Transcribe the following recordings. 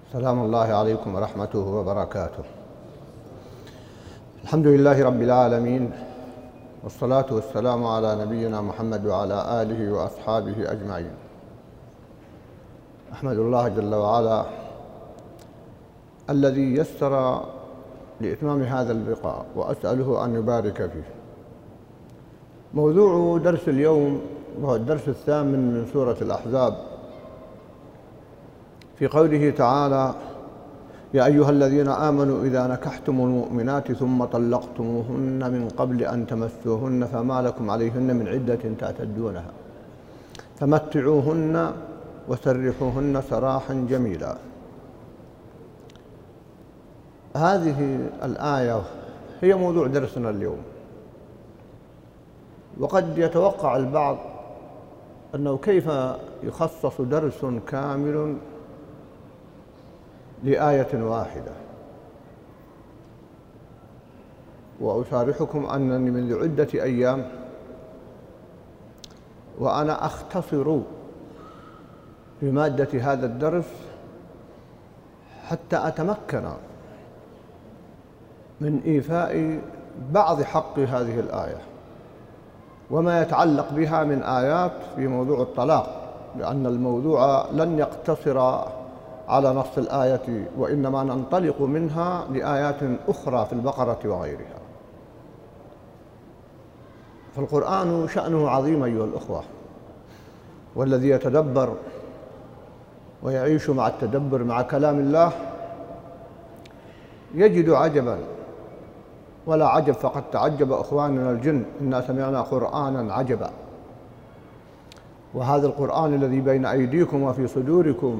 سلام الله عليكم ورحمته وبركاته. الحمد لله رب العالمين، والصلاة والسلام على نبينا محمد وعلى آله وأصحابه أجمعين. أحمد الله جل وعلا الذي يسر لإتمام هذا اللقاء، وأسأله أن يبارك فيه. موضوع درس اليوم هو الدرس الثامن من سورة الأحزاب، في قوله تعالى: يا أيها الذين آمنوا إذا نكحتم المؤمنات ثم طلقتموهن من قبل أن تمسوهن فما لكم عليهن من عدة تعتدونها فمتعوهن وسرحوهن سراحا جميلا. هذه الآية هي موضوع درسنا اليوم، وقد يتوقع البعض أنه كيف يخصص درس كامل لآية واحدة، وأشارحكم أنني منذ عدة أيام وأنا أختصر في مادة هذا الدرس حتى أتمكن من إيفاء بعض حق هذه الآية وما يتعلق بها من آيات في موضوع الطلاق، لأن الموضوع لن يقتصر على نص الآية، وإنما ننطلق منها لآيات أخرى في البقرة وغيرها. فالقرآن شأنه عظيم أيها الأخوة، والذي يتدبر ويعيش مع التدبر مع كلام الله يجد عجبا، ولا عجب فقد تعجب أخواننا الجن: إنا سمعنا قرآنا عجبا. وهذا القرآن الذي بين أيديكم وفي صدوركم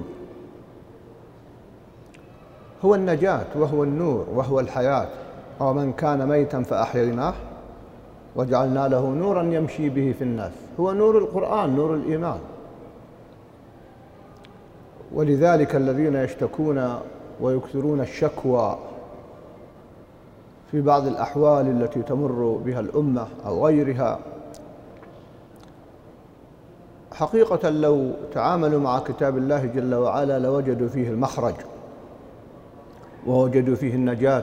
هو النجاة وهو النور وهو الحياة. ومن كان ميتا فأحييناه وجعلنا له نورا يمشي به في الناس. هو نور القرآن، نور الإيمان. ولذلك الذين يشتكون ويكثرون الشكوى في بعض الأحوال التي تمر بها الأمة أو غيرها، حقيقة لو تعاملوا مع كتاب الله جل وعلا لوجدوا فيه المخرج ووجدوا فيه النجاة.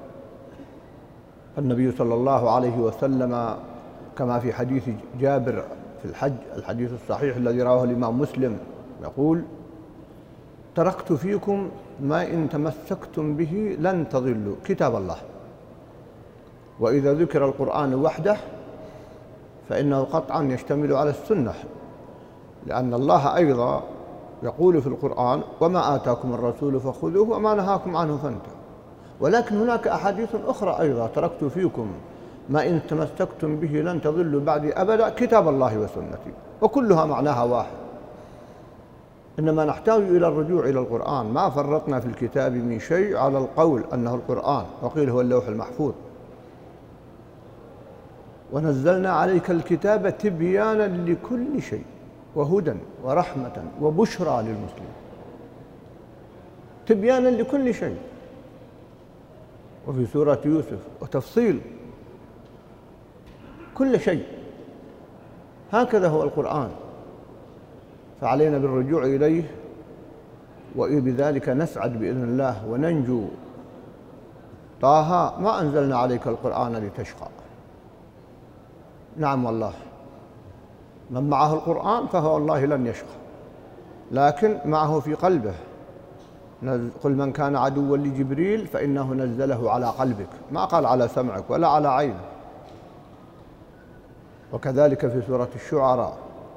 النبي صلى الله عليه وسلم كما في حديث جابر في الحج، الحديث الصحيح الذي رواه الإمام مسلم، يقول: تركت فيكم ما إن تمسكتم به لن تضلوا كتاب الله. وإذا ذكر القرآن وحده فإنه قطعا يشتمل على السنة، لأن الله أيضا يقول في القرآن: وما آتاكم الرسول فخذوه وما نهاكم عنه فانتهوا. ولكن هناك أحاديث أخرى أيضا: تركت فيكم ما إن تمسكتم به لن تضلوا بعدي أبدا كتاب الله وسنتي. وكلها معناها واحد، إنما نحتاج إلى الرجوع إلى القرآن. ما فرطنا في الكتاب من شيء، على القول أنه القرآن، وقيل هو اللوح المحفوظ. ونزلنا عليك الكتاب تبيانا لكل شيء وهدى ورحمة وبشرى للمسلمين. تبيانا لكل شيء. وفي سورة يوسف: وتفصيل كل شيء. هكذا هو القرآن، فعلينا بالرجوع إليه، وبذلك نسعد بإذن الله وننجو. طه: ما أنزلنا عليك القرآن لتشقى. نعم والله، من معه القرآن فهو والله لن يشقى، لكن معه في قلبه. قل من كان عدوا لجبريل فإنه نزله على قلبك، ما قال على سمعك ولا على عينك. وكذلك في سورة الشعراء: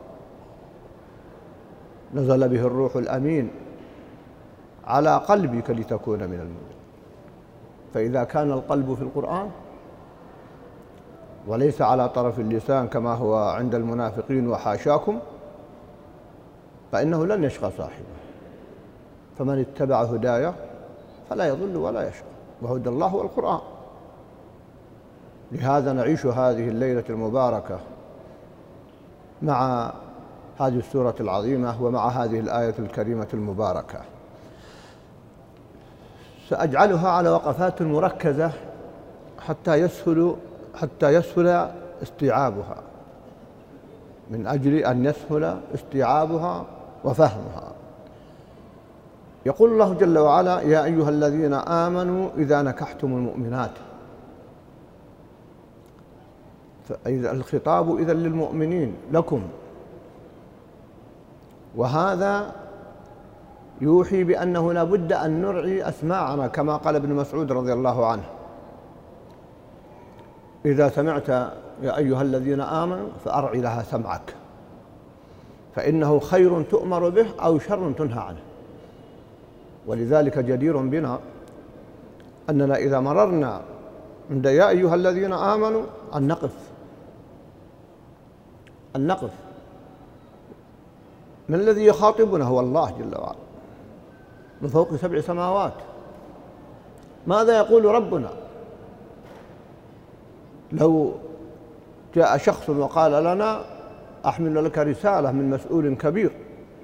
نزل به الروح الأمين على قلبك لتكون من المنذرين. فإذا كان القلب في القرآن وليس على طرف اللسان كما هو عند المنافقين وحاشاكم، فإنه لن يشقى صاحبه. فمن اتبع هدايا فلا يضل ولا يشقى، وهدى الله هو القرآن. لهذا نعيش هذه الليلة المباركة مع هذه السورة العظيمة ومع هذه الآية الكريمة المباركة. سأجعلها على وقفات مركزة حتى يسهل استيعابها، من أجل أن يسهل استيعابها وفهمها. يقول الله جل وعلا: يا أيها الذين آمنوا إذا نكحتم المؤمنات. الخطاب إذن للمؤمنين لكم، وهذا يوحي بأنه لا بد أن نرعي أسماعنا، كما قال ابن مسعود رضي الله عنه: إذا سمعت يا أيها الذين آمنوا فأرعي لها سمعك، فإنه خير تؤمر به أو شر تنهى عنه. ولذلك جدير بنا أننا إذا مررنا عند يا أيها الذين آمنوا أن نقف. من الذي يخاطبنا؟ هو الله جل وعلا من فوق 7 سماوات. ماذا يقول ربنا؟ لو جاء شخص وقال لنا: أحمل لك رسالة من مسؤول كبير،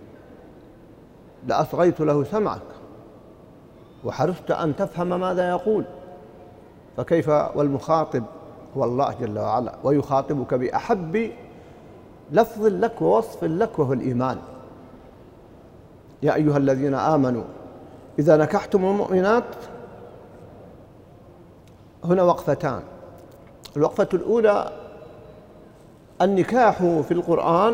لأصغيت له سمعك وحرصت أن تفهم ماذا يقول، فكيف والمخاطب هو الله جل وعلا، ويخاطبك بأحب لفظ لك ووصف لك، وهو الإيمان. يا أيها الذين آمنوا إذا نكحتم المؤمنات. هنا وقفتان. الوقفة الأولى: النكاح في القرآن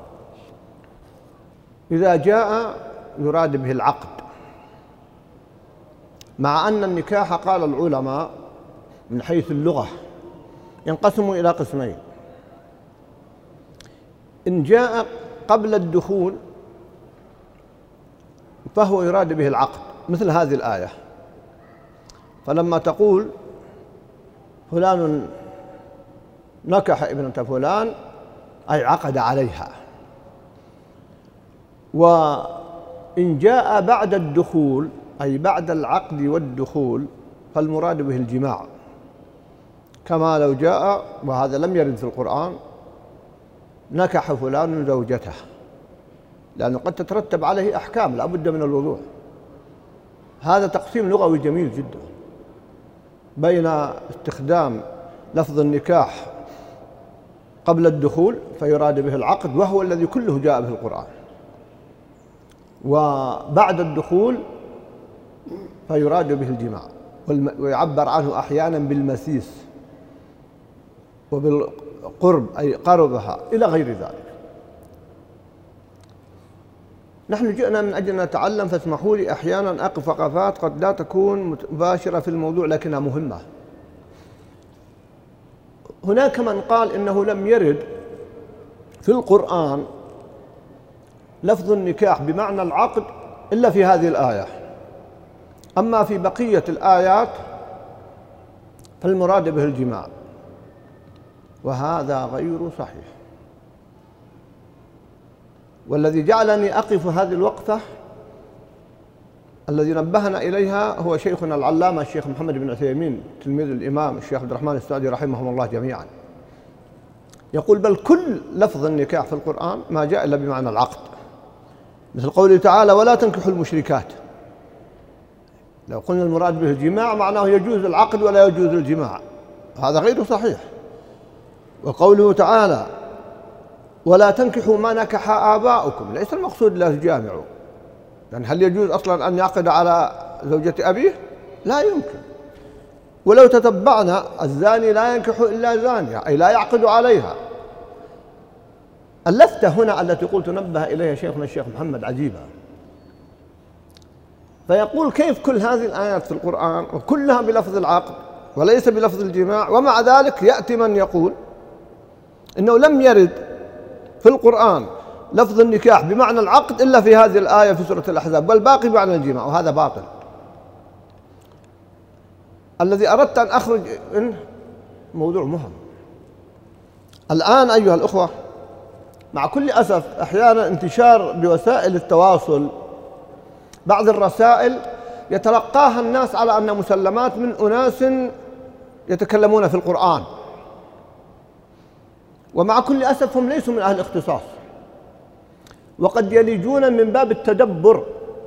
إذا جاء يراد به العقد، مع أن النكاح قال العلماء من حيث اللغة ينقسم إلى قسمين: إن جاء قبل الدخول فهو يراد به العقد، مثل هذه الآية: فلما تقول فلان نكح ابنة فلان أي عقد عليها. وإن جاء بعد الدخول أي بعد العقد والدخول فالمراد به الجماع، كما لو جاء، وهذا لم يرد في القرآن، نكح فلان زوجته، لأنه قد تترتب عليه أحكام لا بد من الوضوح. هذا تقسيم لغوي جميل جدا بين استخدام لفظ النكاح قبل الدخول فيراد به العقد، وهو الذي كله جاء به القرآن، وبعد الدخول فيراد به الجماع، ويعبر عنه أحيانا بالمسيس وبالقرب أي قربها إلى غير ذلك. نحن جئنا من أجل أن نتعلم، فاسمحوا لي أحيانا أقف وقفات قد لا تكون مباشرة في الموضوع لكنها مهمة. هناك من قال إنه لم يرد في القرآن لفظ النكاح بمعنى العقد إلا في هذه الآية، أما في بقية الآيات فالمراد به الجماع، وهذا غير صحيح. والذي جعلني أقف هذه الوقفة الذي نبهنا إليها هو شيخنا العلامة الشيخ محمد بن عثيمين تلميذ الإمام الشيخ عبد الرحمن السعدي رحمهم الله جميعا. يقول: بل كل لفظ النكاح في القرآن ما جاء إلا بمعنى العقد، مثل قوله تعالى: ولا تنكحوا المشركات. لو قلنا المراد به الجماع معناه يجوز العقد ولا يجوز الجماع، هذا غير صحيح. وقوله تعالى: ولا تنكحوا ما نكح آباؤكم، ليس المقصود لا تجامعوا، يعني هل يجوز أصلا أن يعقد على زوجة أبيه؟ لا يمكن. ولو تتبعنا الزاني لا ينكح إلا زانية، أي لا يعقد عليها. اللفتة هنا التي قلت نبه إليها شيخنا الشيخ محمد عجيبة، فيقول: كيف كل هذه الآيات في القرآن وكلها بلفظ العقد وليس بلفظ الجماع، ومع ذلك يأتي من يقول إنه لم يرد في القرآن لفظ النكاح بمعنى العقد إلا في هذه الآية في سورة الأحزاب، والباقي بمعنى الجماع، وهذا باطل. الذي أردت أن أخرج منه موضوع مهم. الآن أيها الأخوة، مع كل أسف أحيانا انتشار بوسائل التواصل بعض الرسائل يتلقاها الناس على أنها مسلمات من أناس يتكلمون في القرآن، ومع كل أسف هم ليسوا من أهل الاختصاص، وقد يلجون من باب التدبر،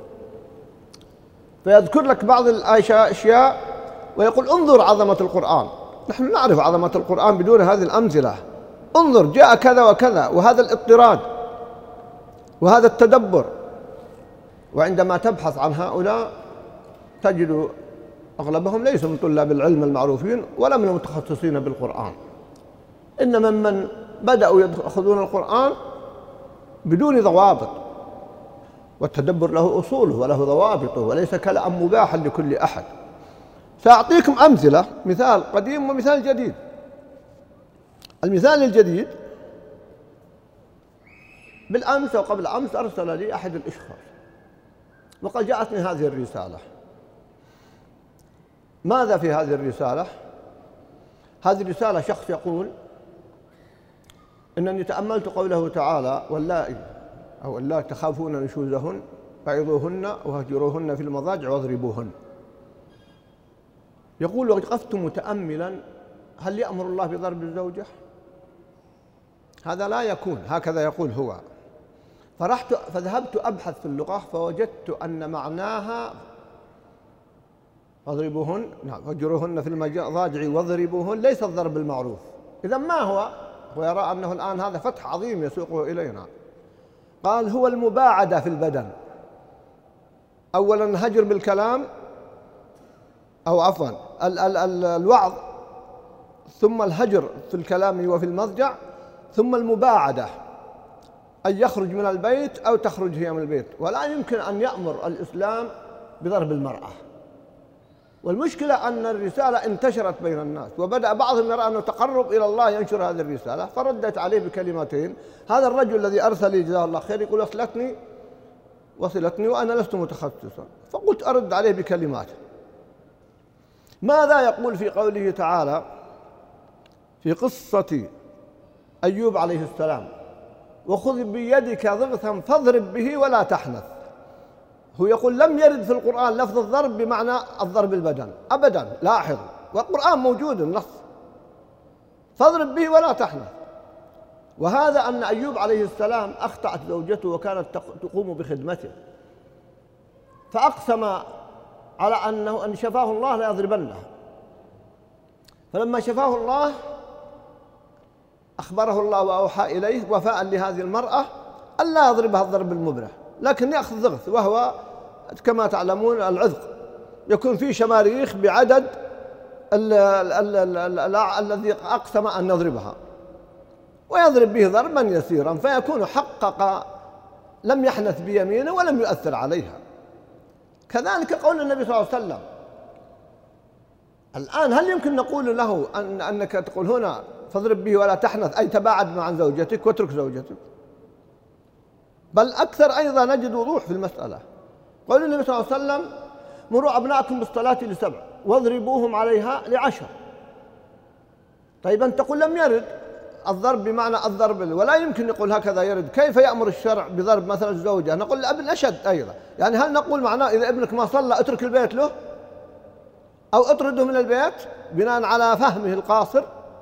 فيذكر لك بعض الأشياء ويقول: انظر عظمة القرآن. نحن نعرف عظمة القرآن بدون هذه الأمثلة. انظر جاء كذا وكذا، وهذا الاضطراد وهذا التدبر، وعندما تبحث عن هؤلاء تجد أغلبهم ليسوا من طلاب العلم المعروفين ولا من المتخصصين بالقرآن، إنما من بدأوا يأخذون القرآن بدون ضوابط، والتدبر له أصوله وله ضوابطه وليس كلام مباحا لكل أحد. سأعطيكم أمثلة، مثال قديم ومثال جديد. المثال الجديد، بالأمس أو قبل أمس أرسل لي أحد الأشخاص وقد جاءتني هذه الرسالة. ماذا في هذه الرسالة؟ هذه الرسالة شخص يقول إنني تأملت قوله تعالى: واللائي أو اللائي تخافون نشوزهن فعظوهن وهجروهن في المضاجع واضربوهن. يقول: وقفت متأملا هل يأمر الله بضرب الزوجة؟ هذا لا يكون، هكذا يقول هو. فذهبت أبحث في اللغة فوجدت أن معناها واضربوهن، نعم، واهجروهن في المضاجع واضربوهن، ليس الضرب المعروف. إذا ما هو؟ ويرى أنه الآن هذا فتح عظيم يسوقه إلينا. قال: هو المباعدة في البدن. أولا الهجر بالكلام، أو عفوا الوعظ، ثم الهجر في الكلام وفي المضجع، ثم المباعدة أن يخرج من البيت أو تخرج هي من البيت. ولا يمكن أن يأمر الإسلام بضرب المرأة. والمشكلة أن الرسالة انتشرت بين الناس، وبدأ بعضهم يرى أنه تقرب إلى الله ينشر هذه الرسالة، فردت عليه بكلمتين. هذا الرجل الذي أرسل لي جزاه الله خير يقول: وصلتني وأنا لست متخصصا. فقلت أرد عليه بكلمات. ماذا يقول في قوله تعالى في قصة أيوب عليه السلام: وخذ بيدك ضغثا فاضرب به ولا تحنث. هو يقول لم يرد في القرآن لفظ الضرب بمعنى الضرب البدن أبدا، لاحظ، والقرآن موجود النص، فاضرب به ولا تحنث. وهذا أن أيوب عليه السلام أخطأت زوجته وكانت تقوم بخدمته، فأقسم على أنه أن شفاه الله لا يضربنها. فلما شفاه الله أخبره الله وأوحى إليه وفاء لهذه المرأة ألا يضربها الضرب المبرح، لكن يأخذ ضغث، وهو كما تعلمون العذق، يكون فيه شماريخ بعدد الذي أقسم أن يضربها، ويضرب به ضربا يسيرا فيكون حقق، لم يحنث بيمينه ولم يؤثر عليها. كذلك قول النبي صلى الله عليه وسلم. الآن هل يمكن نقول له أنك تقول هنا فاضرب به ولا تحنث أي تباعد عن زوجتك واترك زوجتك؟ بل أكثر أيضا نجد وضوح في المسألة. قول النبي صلى الله عليه وسلم: مروا أبناءكم بالصلاة ل7 واضربوهم عليها ل10. طيب أنت تقول لم يرد الضرب بمعنى الضرب، ولا يمكن يقول هكذا يرد. كيف يأمر الشرع بضرب مثلا الزوجة؟ نقول الأب أشد أيضا. يعني هل نقول معناه إذا ابنك ما صلى اترك البيت له أو اطرده من البيت بناء على فهمه القاصر؟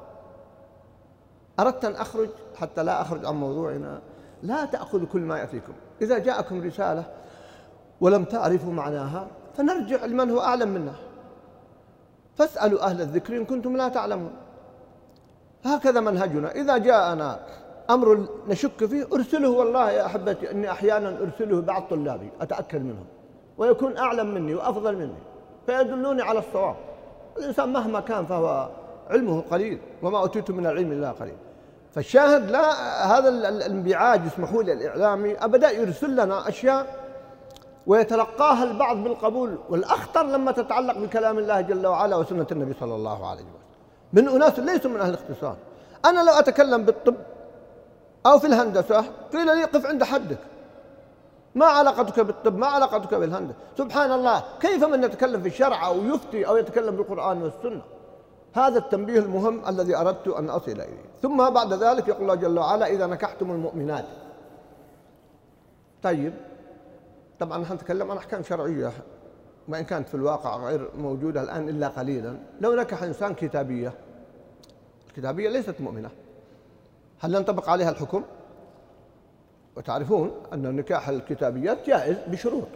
أردت أن أخرج حتى لا أخرج عن موضوعنا. لا تأخذوا كل ما يأتيكم. إذا جاءكم رسالة ولم تعرفوا معناها فنرجع لمن هو أعلم منا، فاسألوا أهل الذكر إن كنتم لا تعلمون. هكذا منهجنا. إذا جاءنا أمر نشك فيه أرسله. والله يا أحبتي إني أحيانا أرسله بعض طلابي أتأكد منهم ويكون أعلم مني وأفضل مني فيدلوني على الصواب. الإنسان مهما كان فهو علمه قليل، وما أوتيتم من العلم إلا قليل. فالشاهد لا، هذا الانبعاج يسمحوا لي الإعلامي أبدأ يرسل لنا أشياء ويتلقاها البعض بالقبول، والأخطر لما تتعلق بكلام الله جل وعلا وسنة النبي صلى الله عليه وسلم من أناس ليسوا من أهل الاختصاص. أنا لو أتكلم بالطب أو في الهندسة قيل لي قف عند حدك، ما علاقتك بالطب، ما علاقتك بالهندسة. سبحان الله، كيف من يتكلم في الشرع أو يفتي أو يتكلم بالقرآن والسنة؟ هذا التنبيه المهم الذي أردت أن أصل إليه. ثم بعد ذلك يقول الله جل وعلا: إذا نكحتم المؤمنات. طيب، طبعا نحن نتكلم عن أحكام شرعية وإن كانت في الواقع غير موجودة الآن إلا قليلا. لو نكح إنسان كتابية، الكتابية ليست مؤمنة، هل ينطبق عليها الحكم؟ وتعرفون أن نكاح الكتابيات جائز بشروط.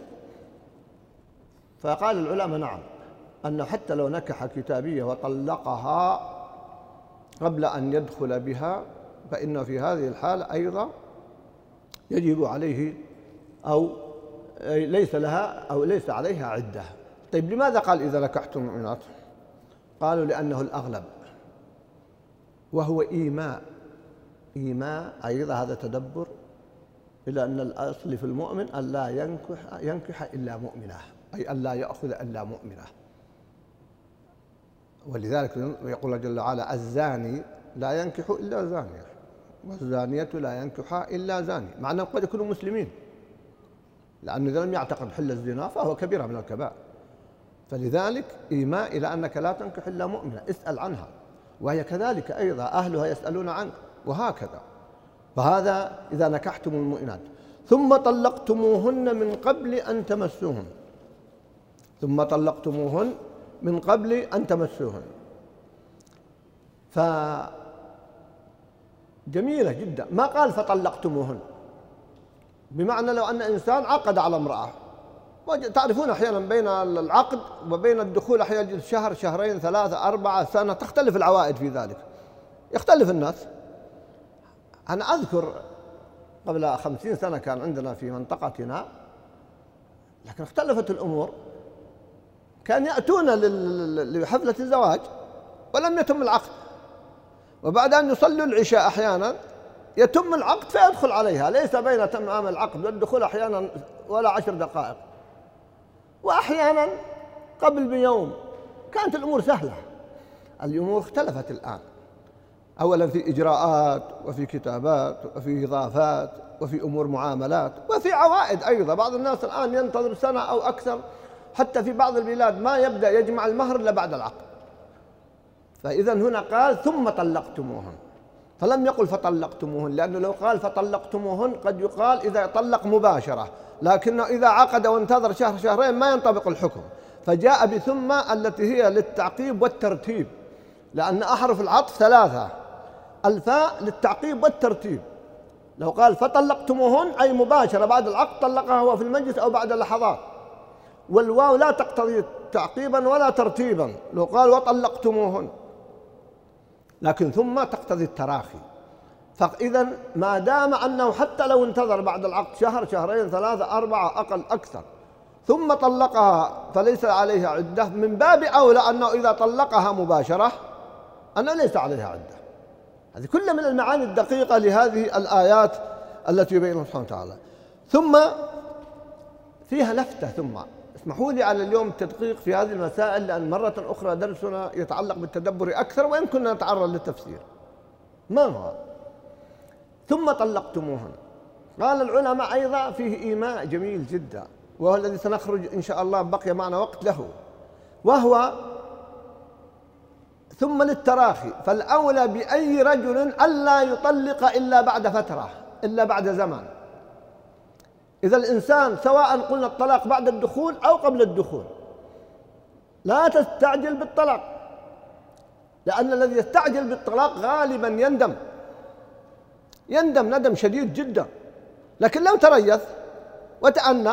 فقال العلماء نعم، أنه حتى لو نكح كتابية وطلقها قبل أن يدخل بها فإنه في هذه الحالة أيضا يجب عليه أو ليس لها أو ليس عليها عدة. طيب لماذا قال إذا نكحتم المؤمنات؟ قالوا لأنه الأغلب، وهو إيماء أيضا هذا تدبر إلى أن الأصل في المؤمن أن لا ينكح إلا مؤمنة، أي أن لا يأخذ إلا مؤمنة. ولذلك يقول جل وعلا الزاني لا ينكح إلا زانية والزانية لا ينكحها إلا زاني، مع أنهم قد يكونوا مسلمين، لأنه إذا لم يعتقد حل الزنا فهو كبيرة من الكبائر. فلذلك إيماء إلى أنك لا تنكح إلا مؤمنة، اسأل عنها، وهي كذلك أيضا أهلها يسألون عنك، وهكذا. فهذا إذا نكحتم المؤمنات ثم طلقتموهن من قبل أن تمسوهن، ثم طلقتموهن من قبل أن تمسوهن. فجميلة جدا، ما قال فطلقتموهن، بمعنى لو أن إنسان عقد على امرأة، تعرفون أحيانا بين العقد وبين الدخول أحيانا شهر، شهرين، 3، 4 سنة، تختلف العوائد في ذلك، يختلف الناس. أنا أذكر قبل 50 سنة كان عندنا في منطقتنا، لكن اختلفت الأمور، كان يأتون لحفلة الزواج ولم يتم العقد، وبعد أن يصلوا العشاء أحيانا يتم العقد فيدخل عليها، ليس بين تمام العقد والدخول أحيانا ولا 10 دقائق، وأحيانا قبل بيوم. كانت الأمور سهلة. الأمور اختلفت الآن، أولا في إجراءات وفي كتابات وفي إضافات وفي أمور معاملات وفي عوائد أيضا. بعض الناس الآن ينتظر سنة أو أكثر، حتى في بعض البلاد ما يبدأ يجمع المهر إلا بعد العقد. فإذا هنا قال ثم طلقتموهن، فلم يقل فطلقتموهن، لأنه لو قال فطلقتموهن قد يقال إذا طلق مباشرة، لكنه إذا عقد وانتظر شهر شهرين ما ينطبق الحكم، فجاء بثم التي هي للتعقيب والترتيب، لأن أحرف العطف 3، الفاء للتعقيب والترتيب. لو قال فطلقتموهن أي مباشرة بعد العقد، طلقها هو في المجلس أو بعد لحظات، والواو لا تقتضي تعقيبا ولا ترتيبا لو قال وطلقتموهن، لكن ثم تقتضي التراخي. فإذا ما دام أنه حتى لو انتظر بعد العقد شهر، شهرين، 3، 4 أقل أكثر ثم طلقها فليس عليها عدة، من باب أولى أنه إذا طلقها مباشرة أنه ليس عليها عدة. هذه كلها من المعاني الدقيقة لهذه الآيات التي يبينها سبحانه وتعالى. ثم فيها لفتة، ثم اسمحوا لي على اليوم التدقيق في هذه المسائل، لأن مرة أخرى درسنا يتعلق بالتدبر أكثر وإن كنا نتعرض للتفسير. ما هو ثم طلقتموهن؟ قال العلماء أيضا فيه إيماء جميل جدا، وهو الذي سنخرج إن شاء الله، بقي معنا وقت له، وهو ثم للتراخي، فالأولى بأي رجل ألا يطلق إلا بعد فترة، إلا بعد زمان. إذا الإنسان سواء قلنا الطلاق بعد الدخول أو قبل الدخول، لا تستعجل بالطلاق، لأن الذي يستعجل بالطلاق غالبا يندم ندم شديد جدا. لكن لو تريث وتأنى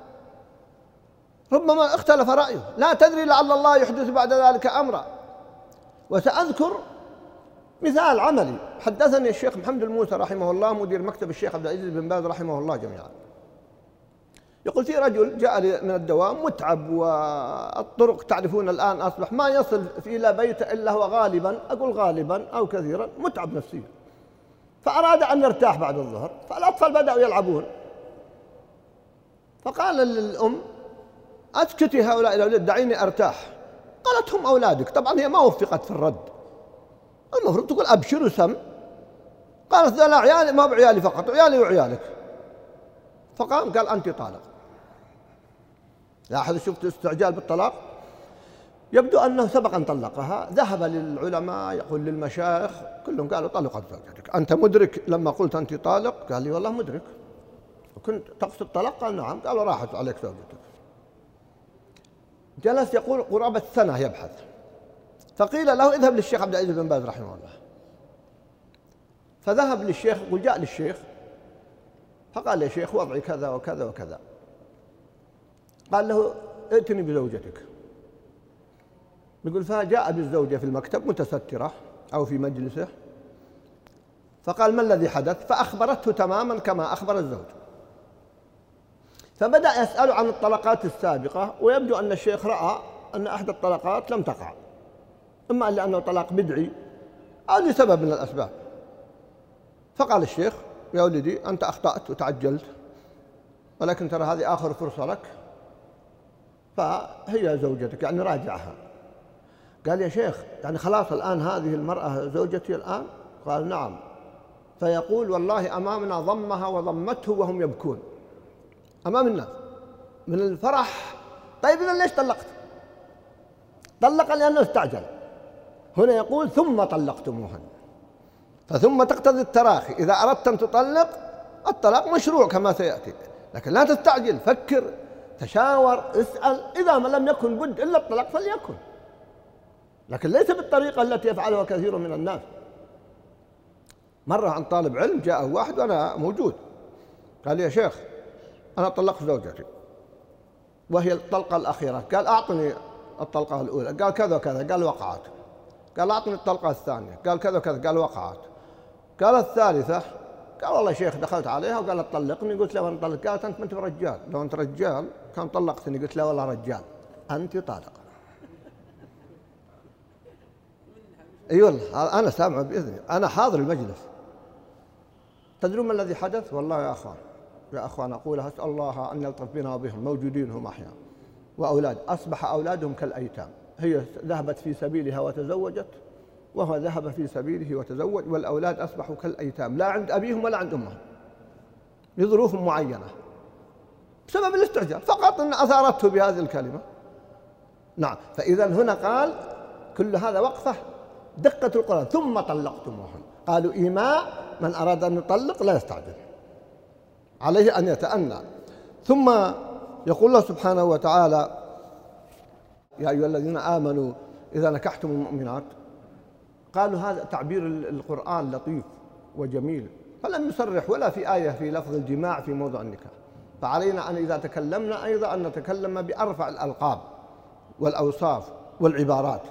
ربما اختلف رأيه، لا تدري لعل الله يحدث بعد ذلك أمرا. وسأذكر مثال عملي حدثني الشيخ محمد الموسى رحمه الله، مدير مكتب الشيخ عبد العزيز بن باز رحمه الله جميعا، يقول في رجل جاء من الدوام متعب، والطرق تعرفون الآن أصبح ما يصل إلى بيته إلا هو غالبا أو كثيرا متعب نفسيا، فأراد أن يرتاح بعد الظهر، فالأطفال بدأوا يلعبون، فقال للأم أسكتي هؤلاء الأولاد دعيني أرتاح. قالت هم أولادك. طبعا هي ما وفقت في الرد، المفروض تقول أبشروا سم. قالت لا عيالي، ما بعيالي فقط، عيالي وعيالك. فقام قال أنت طالق. لاحظوا، شفت استعجال بالطلاق. يبدو أنه سبق أن طلقها، ذهب للعلماء يقول للمشايخ كلهم قالوا طلقت زوجتك. أنت مدرك لما قلت أنت طالق؟ قال لي والله مدرك. وكنت تقصد طلاق؟ قال نعم. قالوا راحت عليك زوجتك. جلس يقول قرابة سنة يبحث، فقيل له اذهب للشيخ عبد العزيز بن باز رحمه الله. فذهب للشيخ، وجاء للشيخ فقال يا شيخ وضعي كذا وكذا وكذا. قال له ائتني بزوجتك. يقول فجاء بالزوجة في المكتب متسترة أو في مجلسه، فقال ما الذي حدث؟ فأخبرته تماما كما أخبر الزوج. فبدأ يسأل عن الطلقات السابقة، ويبدو أن الشيخ رأى أن أحد الطلقات لم تقع، إما لأنه طلاق بدعي أو لسبب من الأسباب. فقال الشيخ: يا ولدي أنت أخطأت وتعجلت، ولكن ترى هذه آخر فرصة لك، فهي زوجتك، يعني راجعها. قال: يا شيخ يعني خلاص الآن هذه المرأة زوجتي الآن؟ قال: نعم. فيقول: والله أمامنا ضمها وضمته وهم يبكون أمام الناس من الفرح. طيب إذا ليش طلقت؟ طلق لأنه استعجل. هنا يقول: ثم طلقتموهن، فثم تقتضي التراخي. إذا أردت أن تطلق الطلاق مشروع كما سيأتي، لكن لا تستعجل، فكر، تشاور، اسأل. إذا ما لم يكن بد إلا الطلاق فليكن، لكن ليس بالطريقة التي يفعلها كثير من الناس. مرة عن طالب علم جاءه واحد وأنا موجود، قال: يا شيخ أنا طلقت زوجتي وهي الطلقة الأخيرة. قال: أعطني الطلقة الأولى. قال: كذا وكذا. قال: وقعت. قال: أعطني الطلقة الثانية. قال: كذا وكذا. قال: وقعت. قال: الثالثة. قال: والله يا شيخ دخلت عليها وقالت طلقني. قلت له: أنا طلقت. قالت: أنت ما أنت رجال، لو أنت رجال كان طلقتني. قلت له: والله رجال، أنت طالق. اي والله انا سامع باذني، انا حاضر المجلس. تدرون ما الذي حدث؟ والله يا اخوان اقولها، اسال الله ان يلطف بنا وبهم، موجودين هم احياء واولاد، اصبح اولادهم كالايتام. هي ذهبت في سبيلها وتزوجت، وهو ذهب في سبيله وتزوج، والاولاد اصبحوا كالايتام، لا عند ابيهم ولا عند امهم، لظروف معينه بسبب الاستعجال فقط، ان اثارته بهذه الكلمه. نعم. فاذا هنا قال كل هذا وقفه، دقة القرآن: ثم طلقتموهن. قالوا إيماء من أراد أن يطلق لا يستعجل، عليه أن يتأنى. ثم يقول الله سبحانه وتعالى: يا أيها الذين آمنوا إذا نكحتم المؤمنات. قالوا هذا تعبير القرآن لطيف وجميل، فلم يصرح ولا في آية في لفظ الجماع في موضع النكاح. فعلينا أن إذا تكلمنا أيضا أن نتكلم بأرفع الألقاب والأوصاف والعبارات.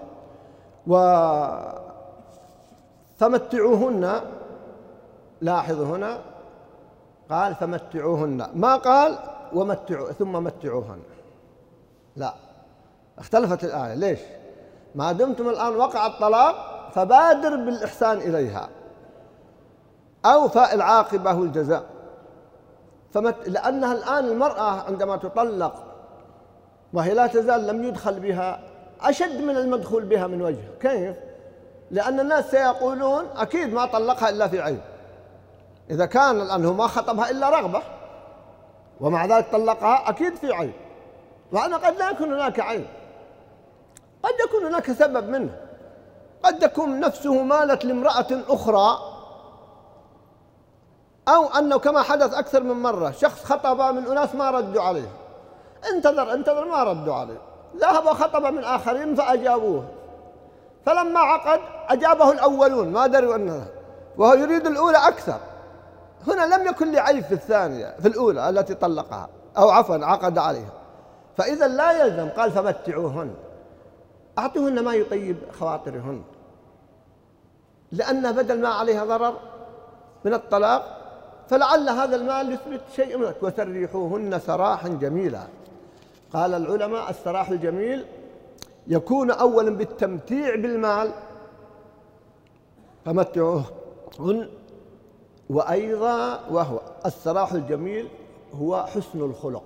فمتعوهن، لاحظوا هنا قال فمتعوهن، ما قال ثم متعوهن، لا، اختلفت الآية. ليش؟ ما دمتم الآن وقع الطلاق فبادر بالإحسان إليها، أو فالعاقبة والجزاء. لأنها الآن المرأة عندما تطلق وهي لا تزال لم يدخل بها، أشد من المدخول بها من وجه. كيف؟ لأن الناس سيقولون أكيد ما طلقها إلا في عيب، إذا كان لأنه ما خطبها إلا رغبة ومع ذلك طلقها أكيد في عيب. وأنا قد لا يكون هناك عيب، قد يكون هناك سبب منه، قد تكون نفسه مالت لامرأة أخرى، أو أنه كما حدث أكثر من مرة شخص خطب من أناس ما ردوا عليه، انتظر ما ردوا عليه، ذهب وخطب من آخرين فأجابوه، فلما عقد أجابه الأولون ما دروا أنه، وهو يريد الأولى أكثر. هنا لم يكن لي عيب في الثانية، في الأولى التي طلقها أو عفوا عقد عليها. فإذا لا يلزم، قال فمتعوهن، أعطوهن ما يطيب خواطرهن، لأن بدل ما عليها ضرر من الطلاق فلعل هذا المال يثبت شيء منك. وسرحوهن سراحا جميلا. قال العلماء السراح الجميل يكون أولا بالتمتيع بالمال، فمتعوهن، وأيضا وهو السراح الجميل هو حسن الخلق.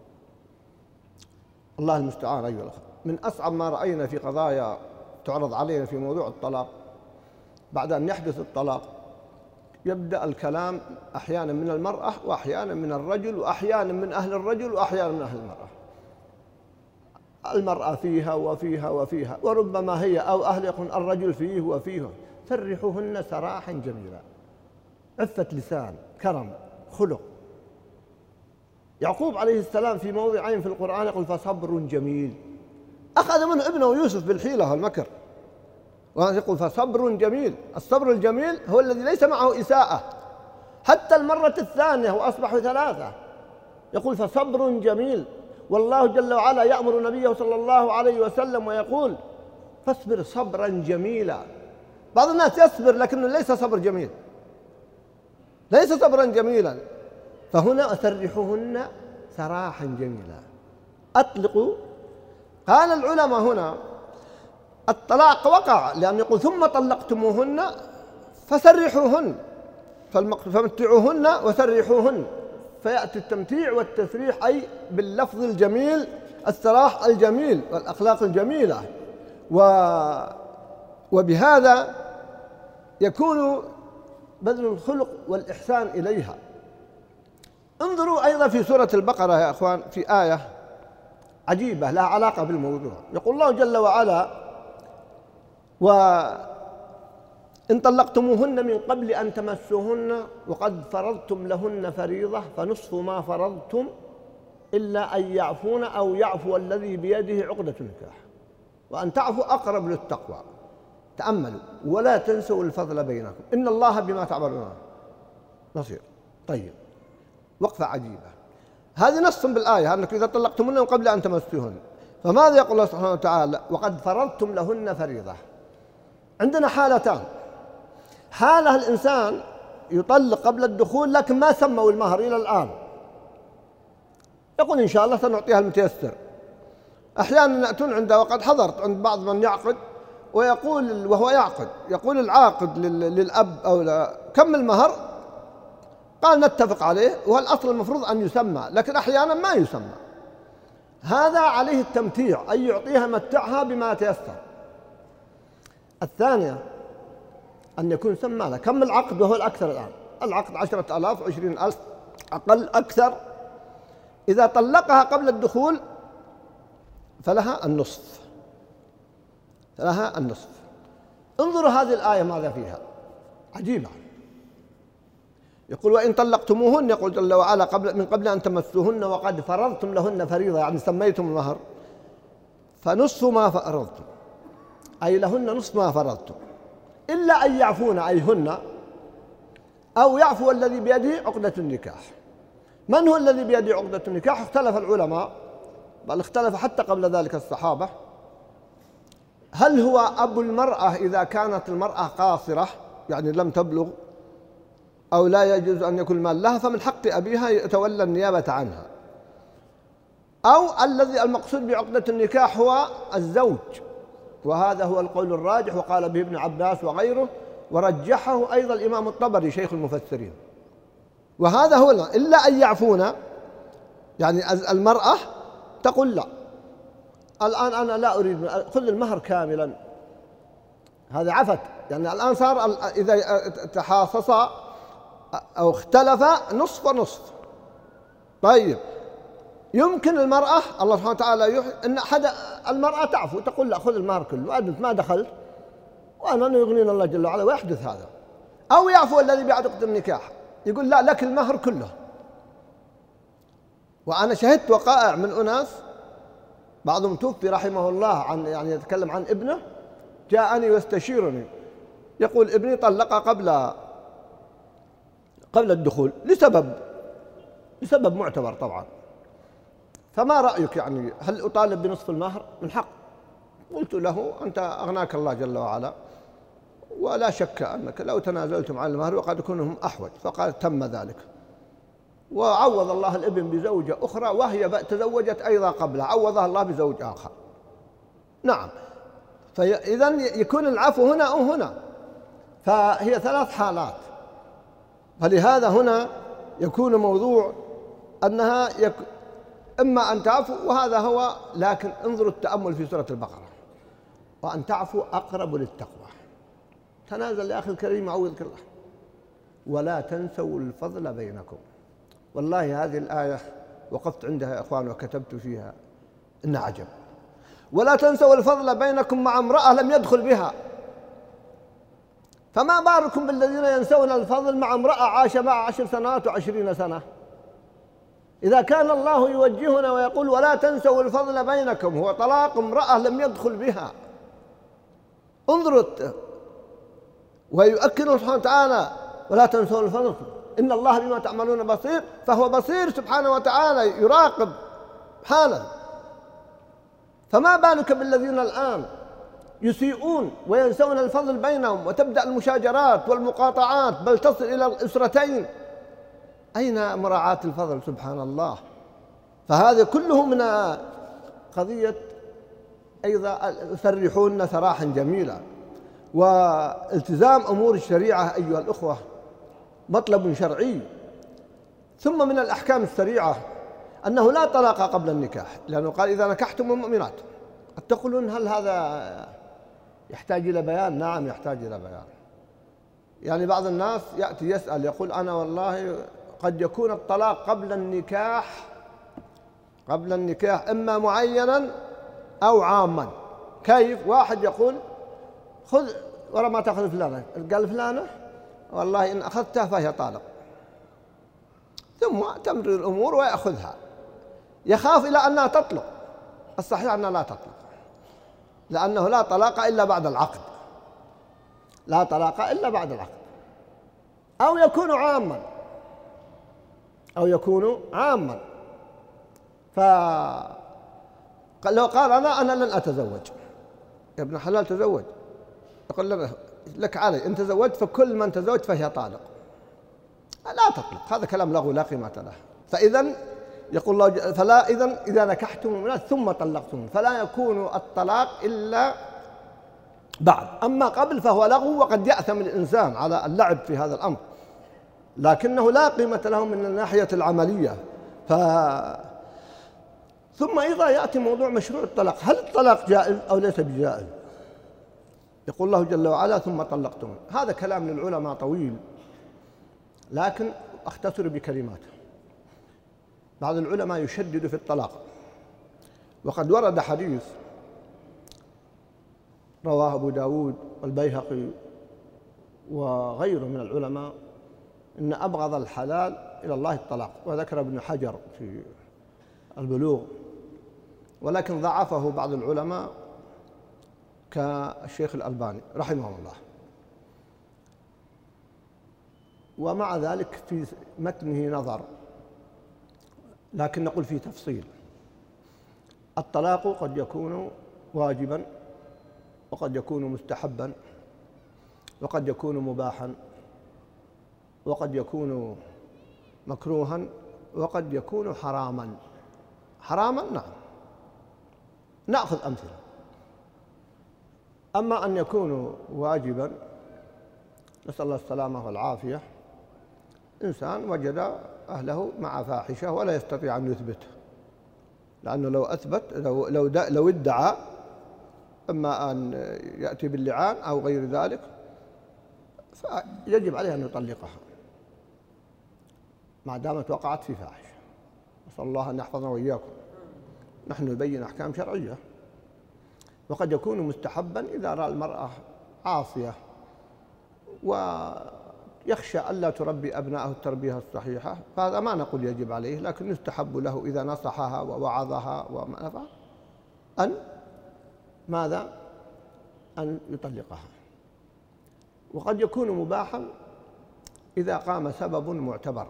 الله المستعان أيها الأخوة. من أصعب ما رأينا في قضايا تعرض علينا في موضوع الطلاق، بعد أن يحدث الطلاق يبدأ الكلام أحيانا من المرأة وأحيانا من الرجل وأحيانا من أهل الرجل وأحيانا من أهل المرأة. المرأة فيها وفيها وفيها، وربما هي أو أهل يكون الرجل فيه وفيه. سرحوهن سراحا جميلا، عفة لسان، كرم، خلق. يعقوب عليه السلام في موضعين في القرآن يقول فصبر جميل، أخذ منه ابنه يوسف بالحيلة والمكر، ويقول فصبر جميل. الصبر الجميل هو الذي ليس معه إساءة. حتى المرة الثانية وأصبحوا ثلاثة يقول فصبر جميل. والله جل وعلا يأمر نبيه صلى الله عليه وسلم ويقول فاصبر صبرا جميلا. بعض الناس يصبر لكنه ليس صبر جميل، ليس صبرا جميلا. فهنا أسرحوهن سراحا جميلا. أطلقوا. قال العلماء هنا الطلاق وقع، لأن يقول ثم طلقتموهن فسرحوهن، فمتعوهن وسرحوهن، فيأتي التمتيع والتسريح أي باللفظ الجميل، السراح الجميل والأخلاق الجميلة، وبهذا يكون بذل الخلق والإحسان إليها. انظروا أيضا في سورة البقرة يا أخوان في آية عجيبة لها علاقة بالموضوع. يقول الله جل وعلا: وإن طلقتموهن من قبل أن تمسوهن وقد فرضتم لهن فريضة فنصف ما فرضتم إلا أن يعفون أو يعفو الذي بيده عقدة النكاح وأن تعفوا أقرب للتقوى. تأملوا: ولا تنسوا الفضل بينكم إن الله بما تعملون بصير. طيب، وقفة عجيبة. هذه نص بالآية أنك إذا طلقتموهن من قبل أن تمسوهن، فماذا يقول الله سبحانه وتعالى؟ وقد فرضتم لهن فريضة. عندنا حالتان: حالة الإنسان يطلق قبل الدخول لكن ما سموا المهر إلى الآن، يقول إن شاء الله سنعطيها المتيسر. أحيانا يأتون عنده، وقد حضرت عند بعض من يعقد ويقول وهو يعقد يقول العاقد للأب أو كم المهر؟ قال نتفق عليه، والأصل المفروض أن يسمى، لكن أحيانا ما يسمى. هذا عليه التمتيع، أي يعطيها متعها بما تيسر. الثانية أن يكون سمى لها. كم العقد وهو الأكثر الآن؟ العقد 10,000 20,000 أقل أكثر. إذا طلقها قبل الدخول فلها النصف، لها النصف. انظروا هذه الآية ماذا فيها، عجيبة. يقول: وإن طلقتموهن، يقول جل وعلا من قبل أن تمسوهن وقد فرضتم لهن فريضة، يعني سميتم المهر، فنصف ما فرضتم، أي لهن نصف ما فرضتم، إلا أن يعفون، أي هن، أو يعفو الذي بيده عقدة النكاح. من هو الذي بيده عقدة النكاح؟ اختلف العلماء، بل اختلف حتى قبل ذلك الصحابة. هل هو أبو المرأة إذا كانت المرأة قاصرة يعني لم تبلغ أو لا يجوز أن يكون المال لها، فمن حق أبيها يتولى النيابة عنها، أو الذي المقصود بعقدة النكاح هو الزوج، وهذا هو القول الراجح، وقال به ابن عباس وغيره، ورجحه أيضا الإمام الطبري شيخ المفسرين. وهذا هو إلا أن يعفون، يعني المرأة تقول لا الآن أنا لا أريد، خذ المهر كاملا، هذا عفت. يعني الآن صار إذا تحاصصا أو اختلفا نصف ونصف. طيب، يمكن المرأة الله سبحانه وتعالى أن أحد المرأة تعفو، تقول لا خذ المهر كله، أنت ما دخلت وأنا يغنينا الله جل وعلا، ويحدث هذا. أو يعفو الذي بعد عقد النكاح، يقول لا لك المهر كله. وأنا شهدت وقائع من أناس بعضهم توفي رحمه الله، عن يعني يتكلم عن ابنه، جاءني ويستشيرني، يقول ابني طلق قبل الدخول لسبب معتبر طبعا، فما رأيك؟ يعني هل أطالب بنصف المهر؟ من حق. قلت له أنت أغناك الله جل وعلا، ولا شك أنك لو تنازلتم عن المهر وقد يكون هم أحوج. فقال تم ذلك، وعوض الله الابن بزوجة أخرى، وهي تزوجت أيضا قبله، عوضها الله بزوج آخر. نعم، فإذا يكون العفو هنا أو هنا، فهي 3 حالات. فلهذا هنا يكون موضوع أنها إما أن تعفو، وهذا هو، لكن انظروا التأمل في سورة البقرة: وأن تعفو أقرب للتقوى. تنازل يا أخي الكريم، عوضك الله. ولا تنسوا الفضل بينكم. والله هذه الآية وقفت عندها يا أخوان وكتبت فيها إن عجب. ولا تنسوا الفضل بينكم مع امرأة لم يدخل بها، فما بالكم بالذين ينسون الفضل مع امرأة عاش معها 10 سنوات و20 سنة. إذا كان الله يوجهنا ويقول ولا تنسوا الفضل بينكم، هو طلاق امرأة لم يدخل بها. انظروا، ويؤكد سبحانه وتعالى ولا تنسوا الفضل إن الله بما تعملون بصير، فهو بصير سبحانه وتعالى، يراقب حالا. فما بالك بالذين الآن يسيئون وينسون الفضل بينهم، وتبدأ المشاجرات والمقاطعات، بل تصل إلى الأسرتين. أين مراعاة الفضل؟ سبحان الله. فهذا كله من قضية أيضا يسرحون سراحا جميلا. والتزام أمور الشريعة أيها الأخوة مطلب شرعي. ثم من الأحكام السريعة أنه لا طلاق قبل النكاح، لأنه قال إذا نكحتم المؤمنات. قد تقولون هل هذا يحتاج إلى بيان؟ نعم يحتاج إلى بيان. يعني بعض الناس يأتي يسأل يقول أنا والله قد يكون الطلاق قبل النكاح إما معينا أو عاما. كيف؟ واحد يقول خذ ورا ما تأخذ فلانة، قال فلانة والله إن أخذتها فهي طالق، ثم تمر الأمور ويأخذها، يخاف إلى أنها تطلق. الصحيح أنها لا تطلق، لأنه لا طلاق إلا بعد العقد، لا طلاق إلا بعد العقد. أو يكون عاما، فلو قال أنا لن أتزوج، يا ابن حلال تزوج، يقول لك علي إن تزوجت فكل من تزوج فهي طالق، لا تطلق. هذا كلام لغو لا قيمة له. فإذا يقول الله فلا إذا نكحتم المؤمنات ثم طلقتم فلا يكون الطلاق إلا بعد. أما قبل فهو لغو، وقد يأثم الإنسان على اللعب في هذا الأمر، لكنه لا قيمة له من الناحية العملية. ثم أيضا يأتي موضوع مشروع الطلاق. هل الطلاق جائز أو ليس بجائز؟ يقول الله جل وعلا ثم طلقتم. هذا كلام للعلماء طويل، لكن أختصر بكلمات. بعض العلماء يشدد في الطلاق، وقد ورد حديث رواه أبو داود والبيهقي وغيره من العلماء إن أبغض الحلال إلى الله الطلاق، وذكر ابن حجر في البلوغ، ولكن ضعفه بعض العلماء كالشيخ الألباني رحمه الله. ومع ذلك في متنه نظر، لكن نقول فيه تفصيل. الطلاق قد يكون واجبا، وقد يكون مستحبا، وقد يكون مباحا، وقد يكون مكروها، وقد يكون حراما. حراما نعم، نأخذ أمثلة. أما أن يكون واجبا، نسأل الله السلامة والعافية، إنسان وجد أهله مع فاحشة ولا يستطيع أن يثبته، لأنه لو أثبت لو ادعى إما أن يأتي باللعان أو غير ذلك فيجب عليه أن يطلقها ما دامت وقعت في فاحشة. نسأل الله أن يحفظنا وإياكم. نحن نبين أحكام شرعية. وقد يكون مستحبا إذا رأى المرأة عاصية ويخشى ألا تربي أبنائه التربية الصحيحة، فهذا ما نقول يجب عليه، لكن يستحب له إذا نصحها ووعظها وما أن ماذا؟ أن يطلقها. وقد يكون مباحا إذا قام سبب معتبر.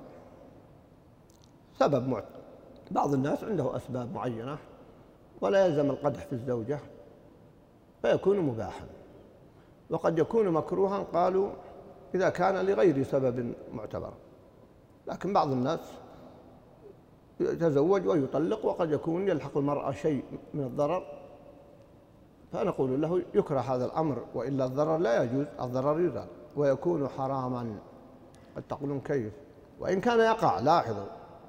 بعض الناس عنده أسباب معينة ولا يلزم القدح في الزوجة فيكون مباحا. وقد يكون مكروها قالوا إذا كان لغير سبب معتبر، لكن بعض الناس يتزوج ويطلق وقد يكون يلحق المرأة شيء من الضرر، فنقول له يكره هذا الأمر، وإلا الضرر لا يجوز، الضرر يزال ويكون حراما. قد تقولون كيف؟ وإن كان يقع. لاحظوا،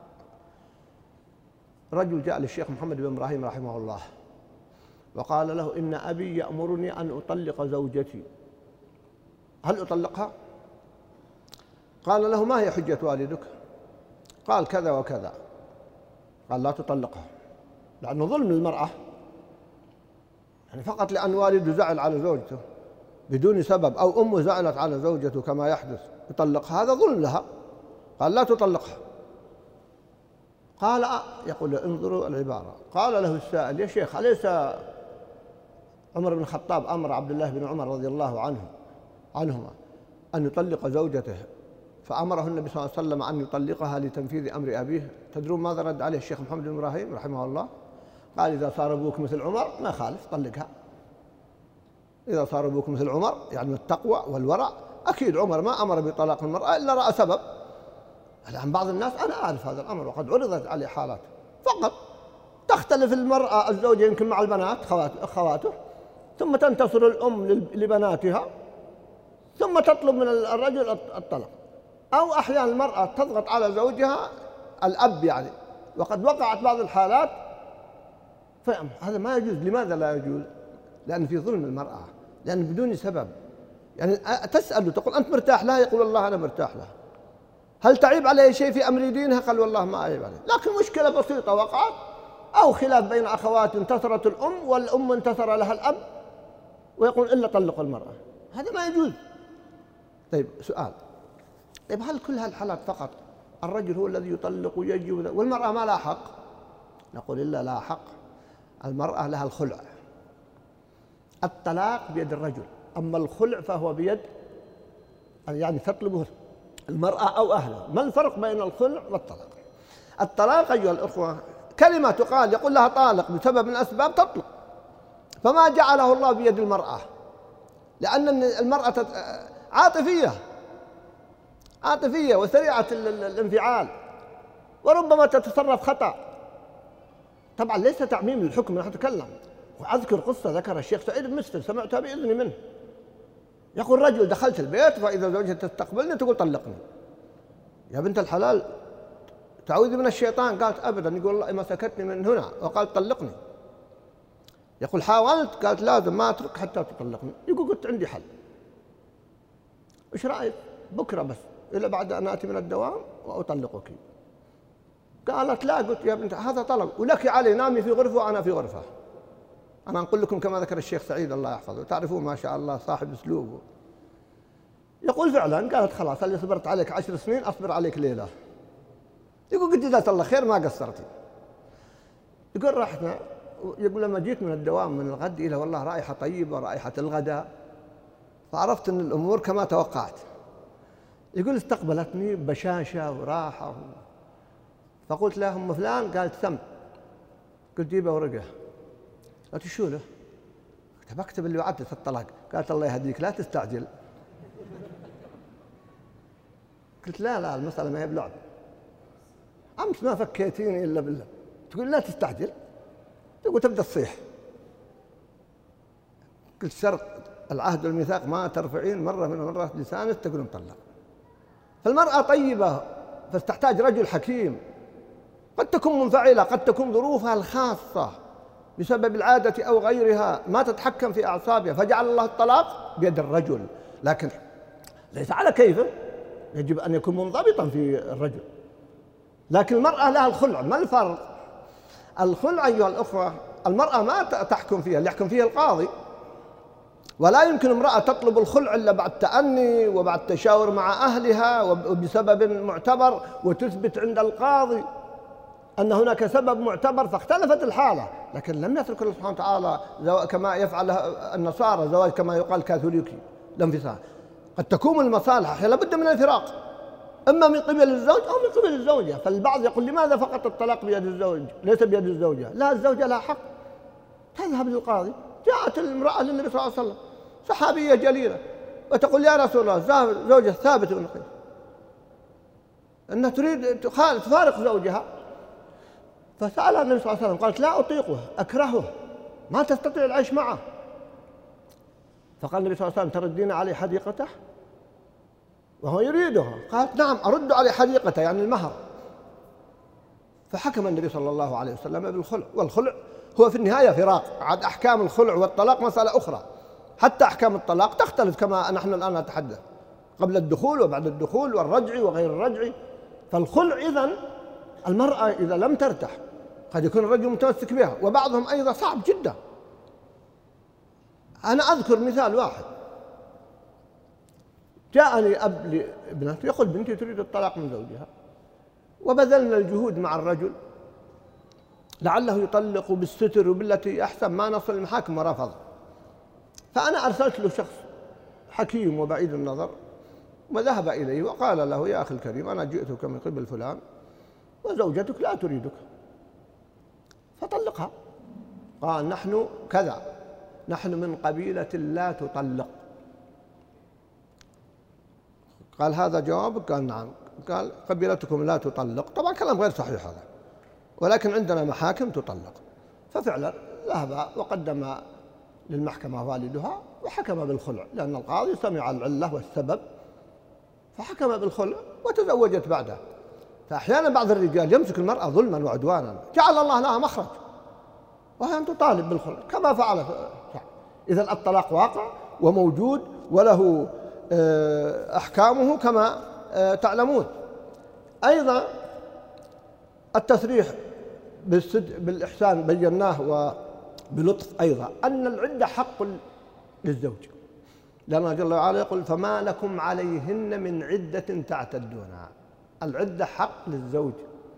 رجل جاء للشيخ محمد بن إبراهيم رحمه الله وقال له إن أبي يأمرني أن أطلق زوجتي، هل أطلقها؟ قال له ما هي حجة والدك؟ قال كذا وكذا. قال لا تطلقها، لأنه ظلم للمرأة، يعني فقط لأن والده زعل على زوجته بدون سبب، أو أمه زعلت على زوجته كما يحدث يطلقها، هذا ظلم لها. قال لا تطلقها. قال يقول انظروا العبارة، قال له السائل يا شيخ أليس عمر بن الخطاب أمر عبد الله بن عمر رضي الله عنهما أن يطلق زوجته، فأمره النبي صلى الله عليه وسلم أن يطلقها لتنفيذ أمر أبيه؟ تدرون ماذا رد عليه الشيخ محمد بن إبراهيم رحمه الله؟ قال إذا صار أبوك مثل عمر ما خالف طلقها. إذا صار أبوك مثل عمر يعني التقوى والورع، أكيد عمر ما أمر بطلاق المرأة إلا رأى سبب. الآن بعض الناس أنا أعرف هذا الأمر وقد عرضت عليه حالات، فقط. تختلف المرأة الزوجة يمكن مع البنات أخواته، ثم تنتصر الأم لبناتها، ثم تطلب من الرجل الطلاق. أو أحيانا المرأة تضغط على زوجها الأب يعني، وقد وقعت بعض الحالات. هذا ما يجوز. لماذا لا يجوز؟ لأن في ظلم المرأة، لأن بدون سبب. يعني تسأله تقول أنت مرتاح لها؟ يقول والله أنا مرتاح لها. هل تعيب عليه شيء في أمر دينها؟ قال والله ما أعيب عليه، لكن مشكلة بسيطة وقعت، أو خلاف بين أخوات، انتصرت الأم والأم انتصر لها الأب، ويقول إلا طلق المرأة. هذا ما يجوز. طيب سؤال، طيب هل كل هالحالات فقط الرجل هو الذي يطلق ويجي والمرأة ما لها حق؟ نقول إلا لها حق. المرأة لها الخلع. الطلاق بيد الرجل، أما الخلع فهو بيد يعني تطلبه المرأة أو أهلها. ما الفرق بين الخلع والطلاق؟ الطلاق أيها الأخوة كلمة تقال، يقول لها طالق بسبب من الأسباب تطلق، فما جعله الله بيد المرأة، لأن المرأة عاطفية وسريعة الانفعال، وربما تتصرف خطأ. طبعا ليس تعميم الحكم، نحن نتكلم. وأذكر قصة ذكر الشيخ سعيد بن مسلم سمعتها بإذن منه. يقول رجل دخلت البيت فإذا زوجها تستقبلني تقول طلقني. يا بنت الحلال تعوذي من الشيطان. قالت أبدا. يقول والله ما سكتني من هنا وقالت طلقني. يقول حاولت، قالت لازم ما أترك حتى تطلقني. يقول قلت عندي حل، إيش رأيك؟ بكرة بس إلا بعد أن آتي من الدوام وأطلقك. قالت لا. قلت يا بنت هذا طلب، ولك علي، نامي في غرفة وأنا في غرفة. أنا أقول لكم كما ذكر الشيخ سعيد الله يحفظه، تعرفون ما شاء الله صاحب أسلوبه. يقول فعلا. قالت خلاص اللي صبرت عليك 10 سنين أصبر عليك ليلة. يقول قلت جزاك الله خير ما قصرتي. يقول رحنا. يقول لما جيت من الدوام من الغد إلى والله رائحة طيبة، رائحة الغداء، فعرفت أن الأمور كما توقعت. يقول استقبلتني ببشاشة وراحة، فقلت لها أم فلان؟ قالت سم. قلت جيبها ورقة. قالت شو له؟ قلت بكتب اللي وعدت في الطلاق. قالت الله يهديك لا تستعجل. قلت لا المسألة ما هي بلعب، أمس ما فكيتيني إلا بالله، تقول لا تستعجل، تقول تبدأ تصيح. قلت شرط العهد والميثاق ما ترفعين مرة من مرات لسانك تقول مطلق. فالمرأة طيبة فتحتاج رجل حكيم، قد تكون منفعلة، قد تكون ظروفها الخاصة بسبب العادة أو غيرها ما تتحكم في أعصابها، فجعل الله الطلاق بيد الرجل، لكن ليس على كيفه، يجب أن يكون منضبطا في الرجل. لكن المرأة لها الخلع. ما الفرق؟ الخلع أيها الأخوة المرأة ما تحكم فيها، اللي يحكم فيها القاضي، ولا يمكن امرأة تطلب الخلع إلا بعد تأني وبعد تشاور مع أهلها وبسبب معتبر، وتثبت عند القاضي أن هناك سبب معتبر فاختلفت الحالة. لكن لم يترك الله سبحانه وتعالى كما يفعل النصارى زواج كما يقال كاثوليكي الانفصال. قد تكون المصالح لابد من الفراق، إما من قبل الزوج أو من قبل الزوجة. فالبعض يقول لماذا فقط الطلاق بيد الزوج ليس بيد الزوجة؟ لا، الزوجة لها حق تذهب للقاضي. جاءت المرأة للنبي صلى الله عليه وسلم صحابية جليلة وتقول يا رسول الله زوجة ثابت بن قيس أنها تريد تفارق زوجها، فسألها النبي صلى الله عليه وسلم قالت لا أطيقه، أكرهه، ما تستطيع العيش معه. فقال النبي صلى الله عليه وسلم تردين عليه حديقته وهو يريدها؟ قالت نعم أرد عليه حديقته يعني المهر. فحكم النبي صلى الله عليه وسلم بالخلع، والخلع هو في النهاية فراق. عاد أحكام الخلع والطلاق مسألة أخرى، حتى أحكام الطلاق تختلف كما نحن الآن نتحدث، قبل الدخول وبعد الدخول والرجع وغير الرجع. فالخلع إذن المرأة إذا لم ترتاح قد يكون الرجل متمسك بها، وبعضهم أيضا صعب جدا. أنا أذكر مثال واحد، جاءني أب لابنته يقول بنتي تريد الطلاق من زوجها، وبذلنا الجهود مع الرجل لعله يطلق بالستر وبالتي أحسن ما نصل المحاكم ورفض. فأنا أرسلت له شخص حكيم وبعيد النظر وذهب إليه وقال له يا أخي الكريم أنا جئتك من قبل فلان وزوجتك لا تريدك فطلقها. قال نحن كذا، نحن من قبيلة لا تطلق. قال هذا جوابك؟ قال نعم. قال قبيلتكم لا تطلق. طبعا كلام غير صحيح هذا، ولكن عندنا محاكم تطلق. ففعلا ذهب وقدم للمحكمة والدها وحكم بالخلع، لأن القاضي سمع العلة والسبب فحكم بالخلع وتزوجت بعده. فأحيانا بعض الرجال يمسك المرأة ظلما وعدوانا، جعل الله لها مخرج وهي أن تطالب بالخلع كما فعلت. إذن الطلاق واقع وموجود وله أحكامه كما تعلمون. أيضا التسريح بالإحسان بيناه وبلطف أيضا أن العدة حق للزوج، لأن جل وعلا يقول فما لكم عليهن من عدة تعتدونها. العدة حق للزوج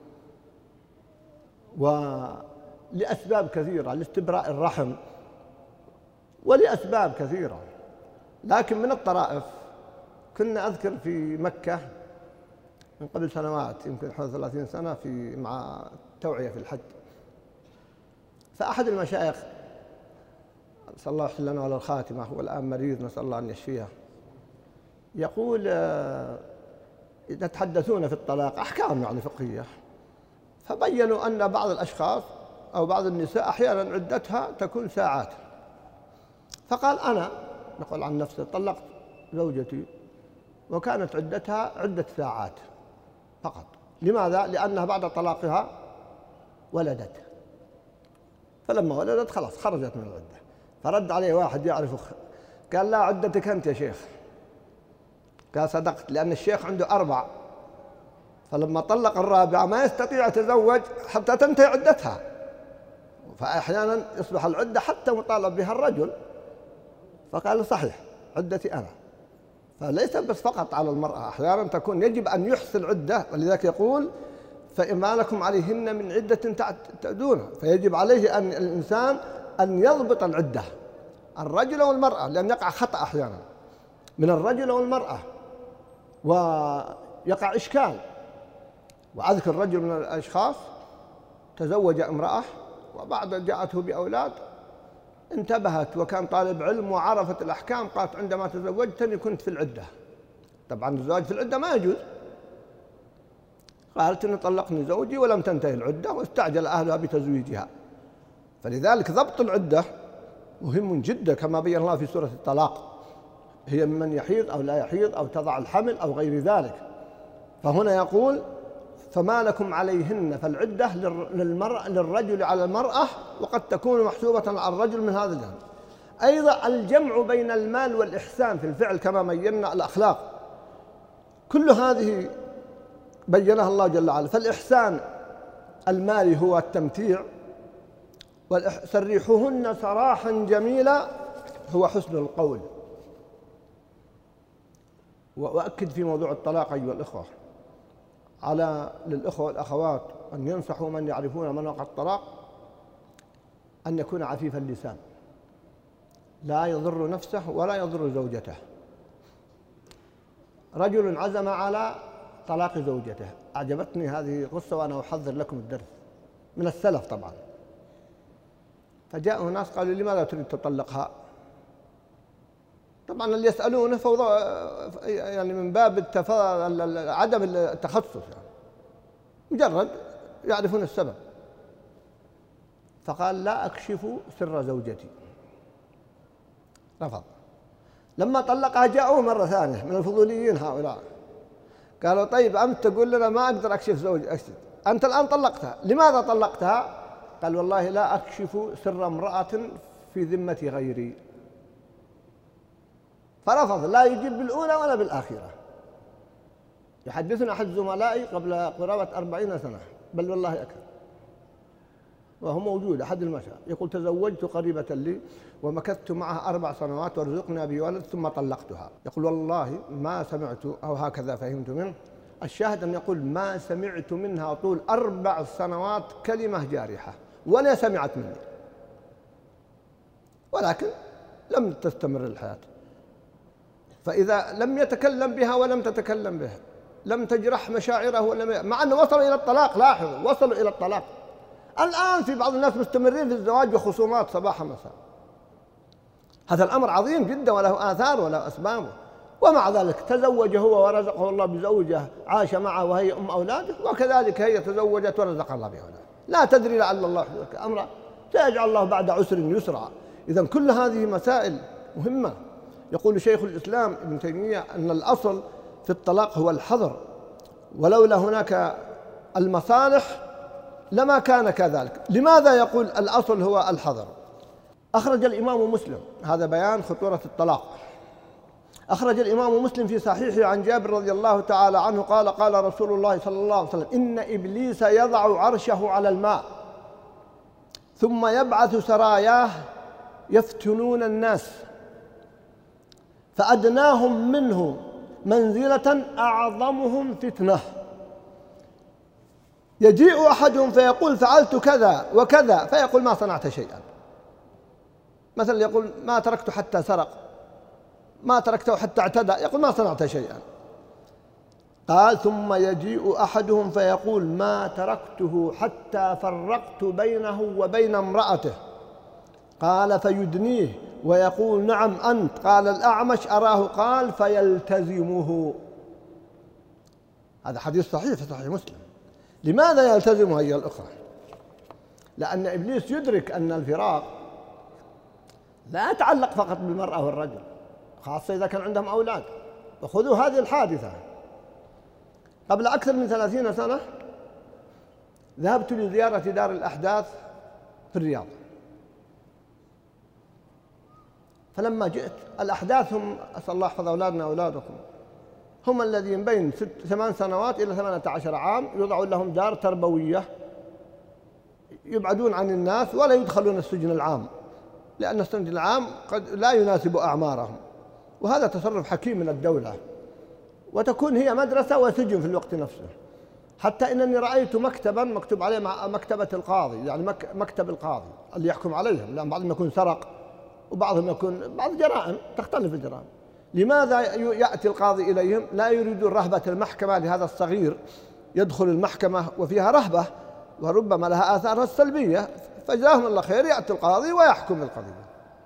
ولأسباب كثيرة، لاستبراء الرحم ولأسباب كثيرة. لكن من الطرائف كنا أذكر في مكة من قبل سنوات، يمكن حوالي 30 سنة، مع توعية في الحج، فأحد المشايخ نسأل الله يحسن لنا ولا الخاتمة، هو الآن مريض نسأل الله أن يشفيه، يقول يتحدثون في الطلاق أحكام يعني فقهية، فبينوا أن بعض الأشخاص أو بعض النساء أحيانا عدتها تكون ساعات. فقال أنا نقول عن نفسي طلقت زوجتي وكانت عدتها عدة ساعات فقط. لماذا؟ لأنها بعد طلاقها ولدت، فلما ولدت خلاص خرجت من العدة. فرد عليه واحد يعرفه قال لا عدتك أنت يا شيخ. قال صدقت، لأن الشيخ عنده 4، فلما طلق الرابعة ما يستطيع يتزوج حتى تنتهي عدتها، فأحيانا يصبح العدة حتى مطالب بها الرجل. فقال صحيح عدتي أنا. فليس بس فقط على المرأة، أحيانا تكون يجب أن يحصي العدة، ولذلك يقول فإما لكم عليهن من عدة تعتدونها، فيجب عليه أن الإنسان أن يضبط العدة، الرجل والمرأة، لأن يقع خطأ أحيانا من الرجل والمرأة ويقع إشكال. وأذكر رجل من الأشخاص تزوج امرأة وبعد جاءته بأولاد انتبهت وكان طالب علم وعرفت الأحكام، قالت عندما تزوجتني كنت في العدة. طبعا الزواج في العدة ما يجوز. قالت إن طلقني زوجي ولم تنتهي العدة، واستعجل أهلها بتزويجها. فلذلك ضبط العدة مهم جدا كما بين الله في سورة الطلاق، هي ممن يحيض أو لا يحيض أو تضع الحمل أو غير ذلك. فهنا يقول فما لكم عليهن، فالعدة للرجل على المرأة، وقد تكون محسوبة على الرجل من هذا الجانب. أيضا الجمع بين المال والإحسان في الفعل كما بينا الأخلاق، كل هذه بينها الله جل وعلا. فالإحسان المالي هو التمتيع، سرحوهن سراحا جميلا هو حسن القول. وأؤكد في موضوع الطلاق أيها الإخوة للإخوة والأخوات أن ينصحوا من يعرفون من وقع الطلاق أن يكون عفيف اللسان، لا يضر نفسه ولا يضر زوجته. رجل عزم على طلاق زوجته، أعجبتني هذه القصة وأنا أحضر لكم الدرس من السلف طبعا. فجاءه ناس قالوا لماذا تريد تطلقها؟ طبعا اللي يسألونه فوضى، يعني من باب عدم التخصص، يعني مجرد يعرفون السبب. فقال لا أكشف سر زوجتي، رفض. لما طلقها جاءوه مرة ثانية من الفضوليين هؤلاء، قالوا طيب أنت تقول لنا ما أقدر أكشف زوجي، أنت الآن طلقتها، لماذا طلقتها؟ قال والله لا أكشف سر امرأة في ذمة غيري. فرفض، لا يجيب بالأولى ولا بالآخرة. يحدثنا أحد زملائي قبل قرابة 40 سنة، بل والله أكثر، وهو موجود أحد المشايخ، يقول تزوجت قريبة لي ومكثت معها 4 سنوات ورزقنا بولد ثم طلقتها. يقول والله ما سمعت، أو هكذا فهمت منه، الشاهد أن يقول ما سمعت منها طول 4 سنوات كلمة جارحة ولا سمعت مني، ولكن لم تستمر الحياة. فإذا لم يتكلم بها ولم تتكلم بها، لم تجرح مشاعره، مع أنه وصلوا إلى الطلاق، لاحظوا وصلوا إلى الطلاق. الآن في بعض الناس مستمرين في الزواج بخصومات صباح مساء. هذا الأمر عظيم جدا وله آثار وله أسبابه، ومع ذلك تزوج هو ورزقه الله بزوجة عاش معه وهي أم أولاده، وكذلك هي تزوجت ورزق الله بأولاده. لا تدري لعل الله يحدث أمرا، سيجعل الله بعد عسر يسرا. إذن كل هذه مسائل مهمة. يقول شيخ الإسلام ابن تيمية أن الأصل في الطلاق هو الحظر، ولولا هناك المصالح لما كان كذلك. لماذا يقول الأصل هو الحظر؟ أخرج الإمام مسلم، هذا بيان خطورة الطلاق، أخرج الإمام مسلم في صحيحه عن جابر رضي الله تعالى عنه قال قال رسول الله صلى الله عليه وسلم: إن إبليس يضع عرشه على الماء ثم يبعث سراياه يفتنون الناس، فأدناهم منه منزلة أعظمهم فتنة. يجيء أحدهم فيقول: فعلت كذا وكذا، فيقول: ما صنعت شيئا. مثلا يقول: ما تركته حتى سرق، ما تركته حتى اعتدى، يقول: ما صنعت شيئا. قال: ثم يجيء أحدهم فيقول: ما تركته حتى فرقت بينه وبين امرأته. قال: فيدنيه ويقول: نعم أنت. قال الأعمش: أراه. قال: فيلتزمه. هذا حديث صحيح في صحيح مسلم. لماذا يلتزمه أيها الأخوة؟ لأن إبليس يدرك أن الفراق لا يتعلق فقط بالمرأة والرجل، خاصة إذا كان عندهم أولاد. وخذوا هذه الحادثة، قبل أكثر من 30 سنة ذهبت لزيارة دار الأحداث في الرياض. فلما جئت، الأحداث هم، أسأل الله يحفظ أولادنا وأولادكم، هم الذين بين 8 سنوات إلى 18 عام يوضعون لهم دار تربوية، يبعدون عن الناس ولا يدخلون السجن العام، لأن السجن العام قد لا يناسب أعمارهم، وهذا تصرف حكيم من الدولة، وتكون هي مدرسة وسجن في الوقت نفسه. حتى إنني رأيت مكتبا مكتوب عليه مكتبة القاضي، يعني مكتب القاضي اللي يحكم عليهم، لأن بعضهم يكون سرق وبعضهم يكون بعض جرائم، تختلف الجرائم. لماذا يأتي القاضي إليهم؟ لا يريدون رهبة المحكمة لهذا الصغير يدخل المحكمة وفيها رهبة وربما لها آثارها السلبية، فجزاهم الله خير، يأتي القاضي ويحكم القضية.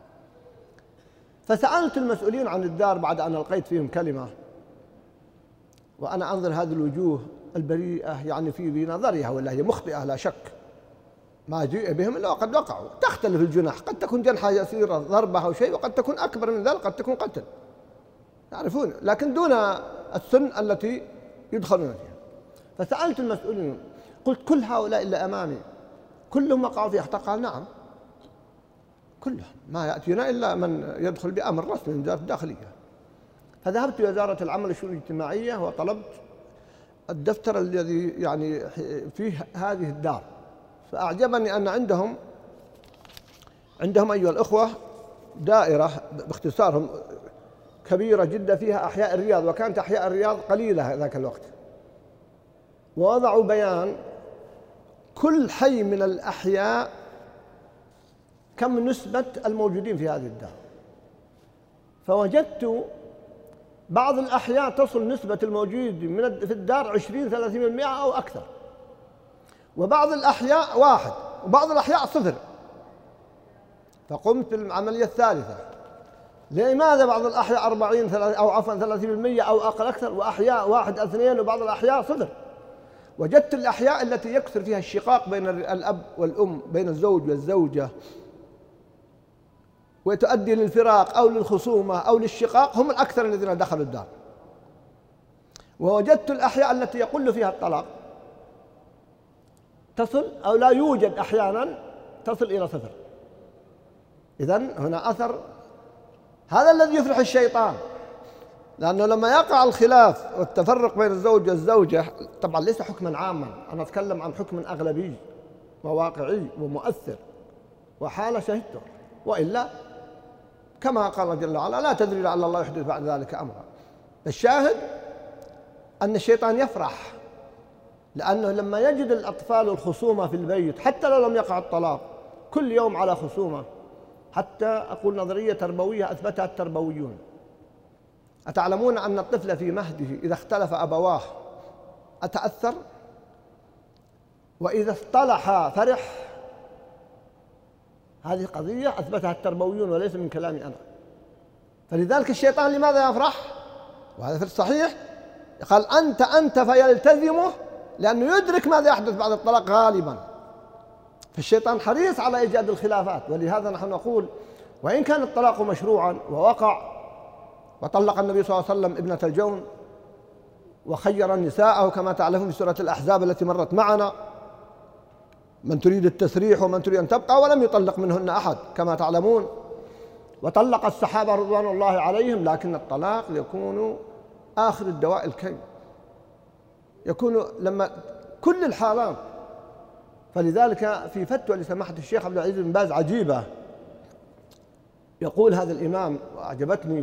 فسألت المسؤولين عن الدار بعد أن ألقيت فيهم كلمة، وأنا أنظر هذه الوجوه البريئة، يعني في نظرها ولا هي مخطئة لا شك، ما جيء بهم إلا وقد وقعوا. تختلف الجناح، قد تكون جنحة يسيرة ضربة أو شيء، وقد تكون أكبر من ذلك، قد تكون قتل، تعرفون، لكن دون السن التي يدخلون فيها. فسألت المسؤولين، قلت: كل هؤلاء اللي أمامي كلهم وقعوا في أخطاء؟ قال: نعم كلهم، ما يأتينا إلا من يدخل بأمر رسمي من وزارة الداخلية. فذهبت إلى وزارة العمل والشؤون الاجتماعية وطلبت الدفتر الذي يعني فيه هذه الدار، فأعجبني أن عندهم أيها الأخوة دائرة باختصارهم كبيرة جدا فيها أحياء الرياض، وكانت أحياء الرياض قليلة ذاك الوقت، ووضعوا بيان كل حي من الأحياء كم نسبة الموجودين في هذه الدار. فوجدت بعض الأحياء تصل نسبة الموجود في الدار 20-30% أو أكثر، وبعض الأحياء 1، وبعض الأحياء 0. فقمت بالعملية الثالثة: لماذا بعض الأحياء 40 أو عفوا 30% أو أقل أكثر، وأحياء 1 2، وبعض الأحياء 0؟ وجدت الأحياء التي يكثر فيها الشقاق بين الأب والأم، بين الزوج والزوجة، وتؤدي للفراق أو للخصومة أو للشقاق، هم الأكثر الذين دخلوا الدار. ووجدت الأحياء التي يقل فيها الطلاق تصل أو لا يوجد، أحيانا تصل إلى 0. إذن هنا أثر، هذا الذي يفرح الشيطان، لأنه لما يقع الخلاف والتفرق بين الزوج والزوجة، طبعا ليس حكما عاما، أنا أتكلم عن حكم أغلبي وواقعي ومؤثر وحالة شهدته، وإلا كما قال جل وعلا: لا تدري لعل الله يحدث بعد ذلك أمرا. الشاهد أن الشيطان يفرح، لأنه لما يجد الأطفال الخصومة في البيت، حتى لو لم يقع الطلاق، كل يوم على خصومة، حتى أقول نظرية تربوية أثبتها التربويون. أتعلمون أن الطفل في مهده إذا اختلف أبواه أتأثر، وإذا اصطلحا فرح؟ هذه قضية أثبتها التربويون وليس من كلامي أنا. فلذلك الشيطان لماذا يفرح؟ وهذا في الصحيح، قال: أنت فيلتزمه، لأنه يدرك ماذا يحدث بعد الطلاق غالبا. فالشيطان حريص على إيجاد الخلافات، ولهذا نحن نقول وإن كان الطلاق مشروعا ووقع وطلق النبي صلى الله عليه وسلم ابنة الجون وخير نساءه كما تعلمون في سورة الأحزاب التي مرت معنا، من تريد التسريح ومن تريد أن تبقى، ولم يطلق منهن أحد كما تعلمون، وطلق الصحابة رضوان الله عليهم، لكن الطلاق يكون آخر الدواء الكي، يكون لما كل الحالات. فلذلك في فتوى لسماحة الشيخ عبد العزيز بن باز عجيبة، يقول هذا الإمام وأعجبتني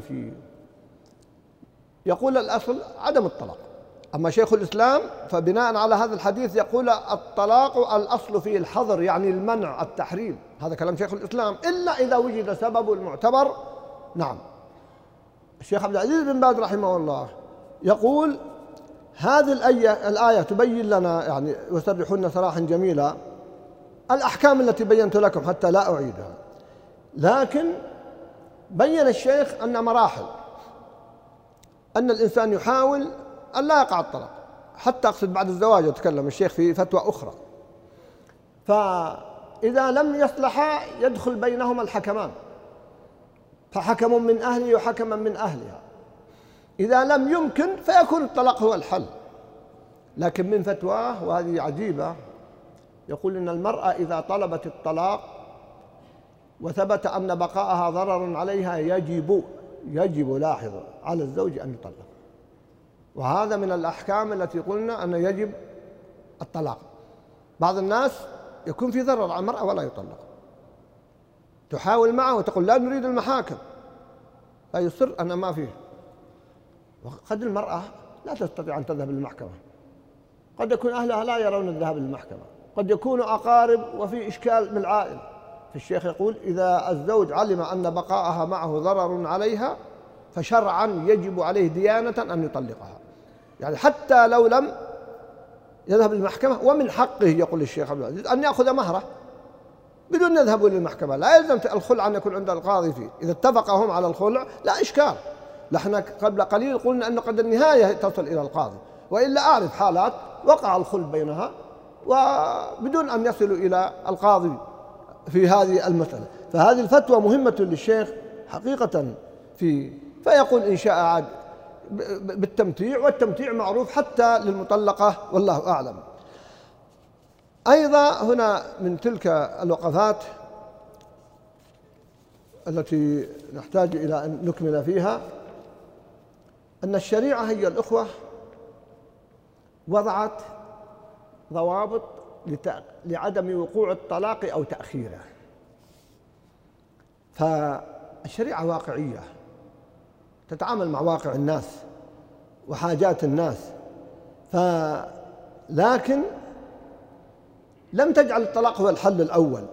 يقول الأصل عدم الطلاق، أما شيخ الإسلام فبناء على هذا الحديث يقول الطلاق الأصل فيه الحظر، يعني المنع التحريم، هذا كلام شيخ الإسلام، إلا إذا وجد سبب المعتبر. نعم، الشيخ عبد العزيز بن باز رحمه الله يقول هذه الآية تبين لنا يعني وسرحونا سراحا جميلا الأحكام التي بينت لكم حتى لا أعيدها، لكن بين الشيخ أن مراحل، أن الإنسان يحاول أن لا يقع الطلاق حتى أقصد بعد الزواج، يتكلم الشيخ في فتوى أخرى، فإذا لم يصلحا يدخل بينهما الحكمان، فحكم من أهله وحكما من أهلها، إذا لم يمكن فيكون الطلاق هو الحل. لكن من فتواه وهذه عجيبة يقول إن المرأة إذا طلبت الطلاق وثبت أن بقاءها ضرر عليها يجب لاحظوا على الزوج أن يطلق، وهذا من الأحكام التي قلنا أن يجب الطلاق. بعض الناس يكون في ضرر على المرأة ولا يطلق، تحاول معه وتقول لا نريد المحاكم، فيصر أنا ما فيه، وقد المرأة لا تستطيع أن تذهب للمحكمة، قد يكون أهلها لا يرون الذهاب للمحكمة، قد يكونوا أقارب وفي إشكال بالعائلة. فالشيخ يقول إذا الزوج علم أن بقاءها معه ضرر عليها فشرعا يجب عليه ديانة أن يطلقها، يعني حتى لو لم يذهب للمحكمة، ومن حقه يقول الشيخ عبد العزيز أن يأخذ مهره بدون أن يذهبوا للمحكمة، لا يلزم الخلع أن يكون عند القاضي فيه، إذا اتفق هم على الخلع لا إشكال. نحن قبل قليل قلنا أنه قد النهاية تصل إلى القاضي، وإلا أعرف حالات وقع الخلع بينها وبدون أن يصلوا إلى القاضي في هذه المسألة. فهذه الفتوى مهمة للشيخ حقيقة فيقول إن شاء عاد بالتمتيع، والتمتيع معروف حتى للمطلقة والله أعلم. أيضا هنا من تلك الوقفات التي نحتاج إلى أن نكمل فيها أن الشريعة هي الأخوة وضعت ضوابط لعدم وقوع الطلاق أو تأخيره، فالشريعة واقعية تتعامل مع واقع الناس وحاجات الناس، لكن لم تجعل الطلاق هو الحل الأول،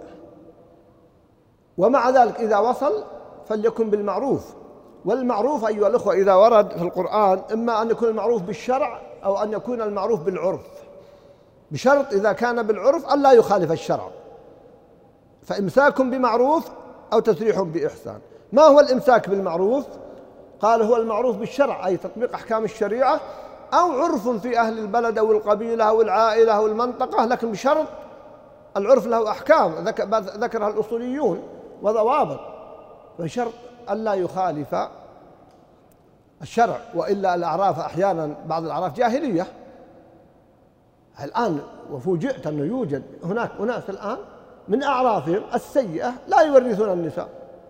ومع ذلك إذا وصل فليكن بالمعروف، والمعروف أيها الأخوة إذا ورد في القرآن إما أن يكون المعروف بالشرع أو أن يكون المعروف بالعرف، بشرط إذا كان بالعرف ألا يخالف الشرع، فإمساك بمعروف أو تسريح بإحسان. ما هو الإمساك بالمعروف؟ قال هو المعروف بالشرع، أي تطبيق أحكام الشريعة، أو عرف في أهل البلد أو القبيلة أو العائلة أو المنطقة، لكن بشرط العرف له أحكام ذكرها الأصوليون وضوابط، بشرط ألا يخالف الشرع، وإلا الأعراف أحيانا بعض الأعراف جاهلية. الآن وفوجئت أنه يوجد هناك أناس الآن من أعرافهم السيئة لا يورثون النساء.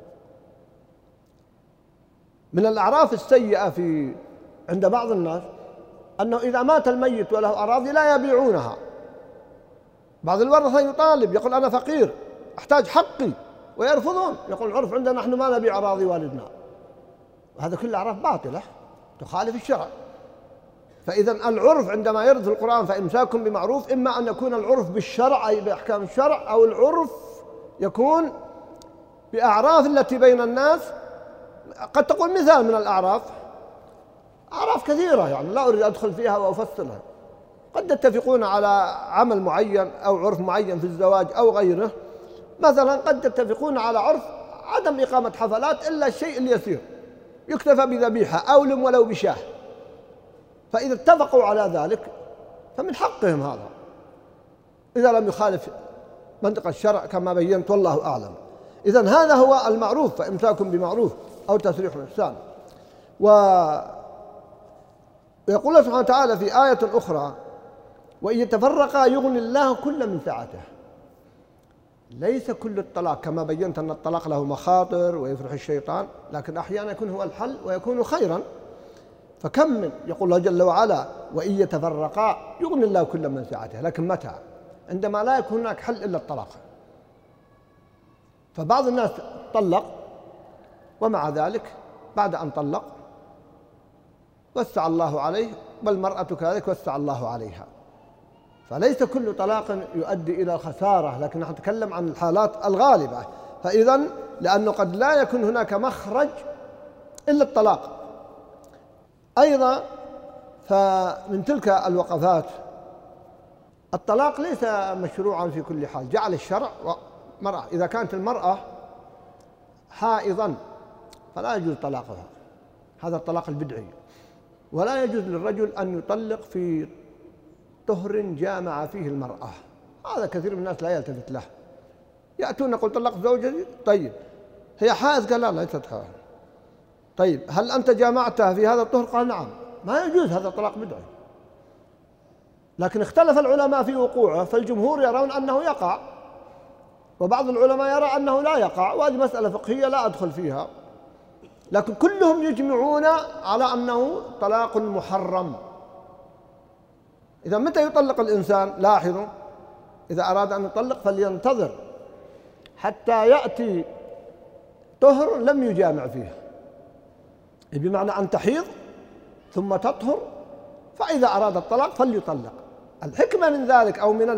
من الأعراف السيئة عند بعض الناس أنه إذا مات الميت وله أراضي لا يبيعونها، بعض الورثة يطالب يقول أنا فقير أحتاج حقي، ويرفضون، يقول العرف عندنا نحن ما نبيع أراضي والدنا، وهذا كل أعراف باطلة تخالف الشرع. فإذا العرف عندما يرد في القرآن فإمساك بمعروف، إما أن يكون العرف بالشرع أي بأحكام الشرع، أو العرف يكون بأعراف التي بين الناس. قد تقول مثال من الأعراف، أعراف كثيرة يعني لا أريد أدخل فيها وأفصلها، قد يتفقون على عمل معين أو عرف معين في الزواج أو غيره، مثلا قد يتفقون على عرف عدم إقامة حفلات إلا الشيء اليسير يكتفى بذبيحة أو لم ولو بشاه، فإذا اتفقوا على ذلك فمن حقهم هذا إذا لم يخالف منطق الشرع كما بينت والله أعلم. إذن هذا هو المعروف، فإمساك بمعروف أو تسريح بإحسان. ويقول الله سبحانه وتعالى في آية أخرى: وإن يتفرقا يغني الله كل من سعته. ليس كل الطلاق كما بينت أن الطلاق له مخاطر ويفرح الشيطان، لكن أحيانا يكون هو الحل ويكون خيرا. فكم من يقول الله جل وعلا: وإن يتفرقا يغني الله كل من سعته، لكن متى؟ عندما لا يكون هناك حل إلا الطلاق. فبعض الناس طلق ومع ذلك بعد أن طلق وسع الله عليه، والمرأة كذلك وسع الله عليها. فليس كل طلاق يؤدي إلى الخسارة، لكن نحن نتكلم عن الحالات الغالبة. فإذا لأنه قد لا يكون هناك مخرج إلا الطلاق. أيضا فمن تلك الوقفات الطلاق ليس مشروعا في كل حال. جعل الشرع مرأة إذا كانت المرأة حائضا فلا يجوز طلاقها، هذا الطلاق البدعي. ولا يجوز للرجل أن يطلق في طهر جامع فيه المرأة، هذا كثير من الناس لا يلتفت له. يأتون يقول طلقت زوجتي، طيب هي حائض؟ قال لا ليست حائض. طيب هل أنت جامعتها في هذا الطهر؟ قال نعم. ما يجوز، هذا طلاق بدعي. لكن اختلف العلماء في وقوعه، فالجمهور يرون أنه يقع، وبعض العلماء يرى أنه لا يقع، وهذه مسألة فقهية لا أدخل فيها. لكن كلهم يجمعون على أنه طلاق محرم. إذا متى يطلق الإنسان؟ لاحظوا، إذا أراد أن يطلق فلينتظر حتى يأتي طهر لم يجامع فيه، بمعنى أن تحيض ثم تطهر، فإذا أراد الطلاق فليطلق. الحكمة من ذلك أو من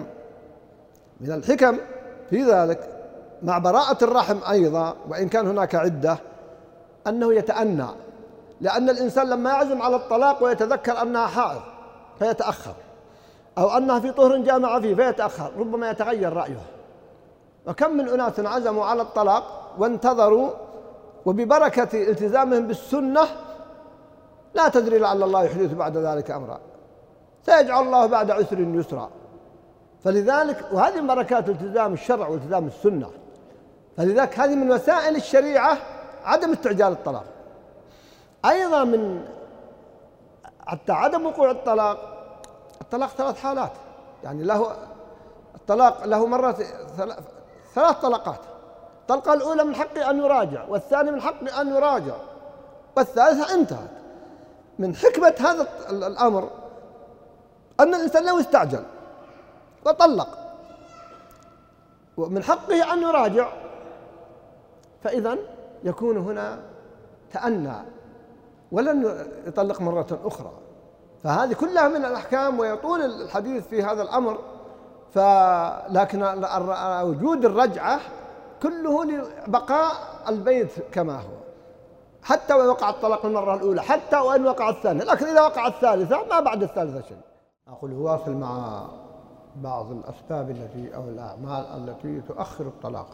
الحكم في ذلك مع براءة الرحم أيضا، وإن كان هناك عدة، أنه يتأنى، لأن الإنسان لما يعزم على الطلاق ويتذكر أنها حائض فيتأخر، أو أنها في طهر جامع فيه فيتأخر، ربما يتغير رأيه. وكم من أناس عزموا على الطلاق وانتظروا، وببركة التزامهم بالسنة لا تدري لعل الله يحدث بعد ذلك أمرا، سيجعل الله بعد عسر يسرا. فلذلك وهذه من بركات التزام الشرع والتزام السنة. فلذلك هذه من وسائل الشريعة عدم استعجال الطلاق. أيضا من حتى عدم وقوع الطلاق 3 حالات، يعني له الطلاق له مرة 3 طلقات. الطلقة الأولى من حقه أن يراجع، والثاني من حقه أن يراجع، والثالثة انتهت. من حكمة هذا الأمر أن الإنسان لو استعجل وطلق ومن حقه أن يراجع، فإذا يكون هنا تأنى ولن يطلق مرة أخرى. فهذه كلها من الأحكام، ويطول الحديث في هذا الأمر. لكن وجود الرجعة كله لبقاء البيت كما هو، حتى وإن وقع الطلاق المرة الأولى، حتى وإن وقع الثانية. لكن إذا وقع الثالثة ما بعد الثالثة شيء. أقول واصل مع بعض الأسباب التي أو الأعمال التي تؤخر الطلاق.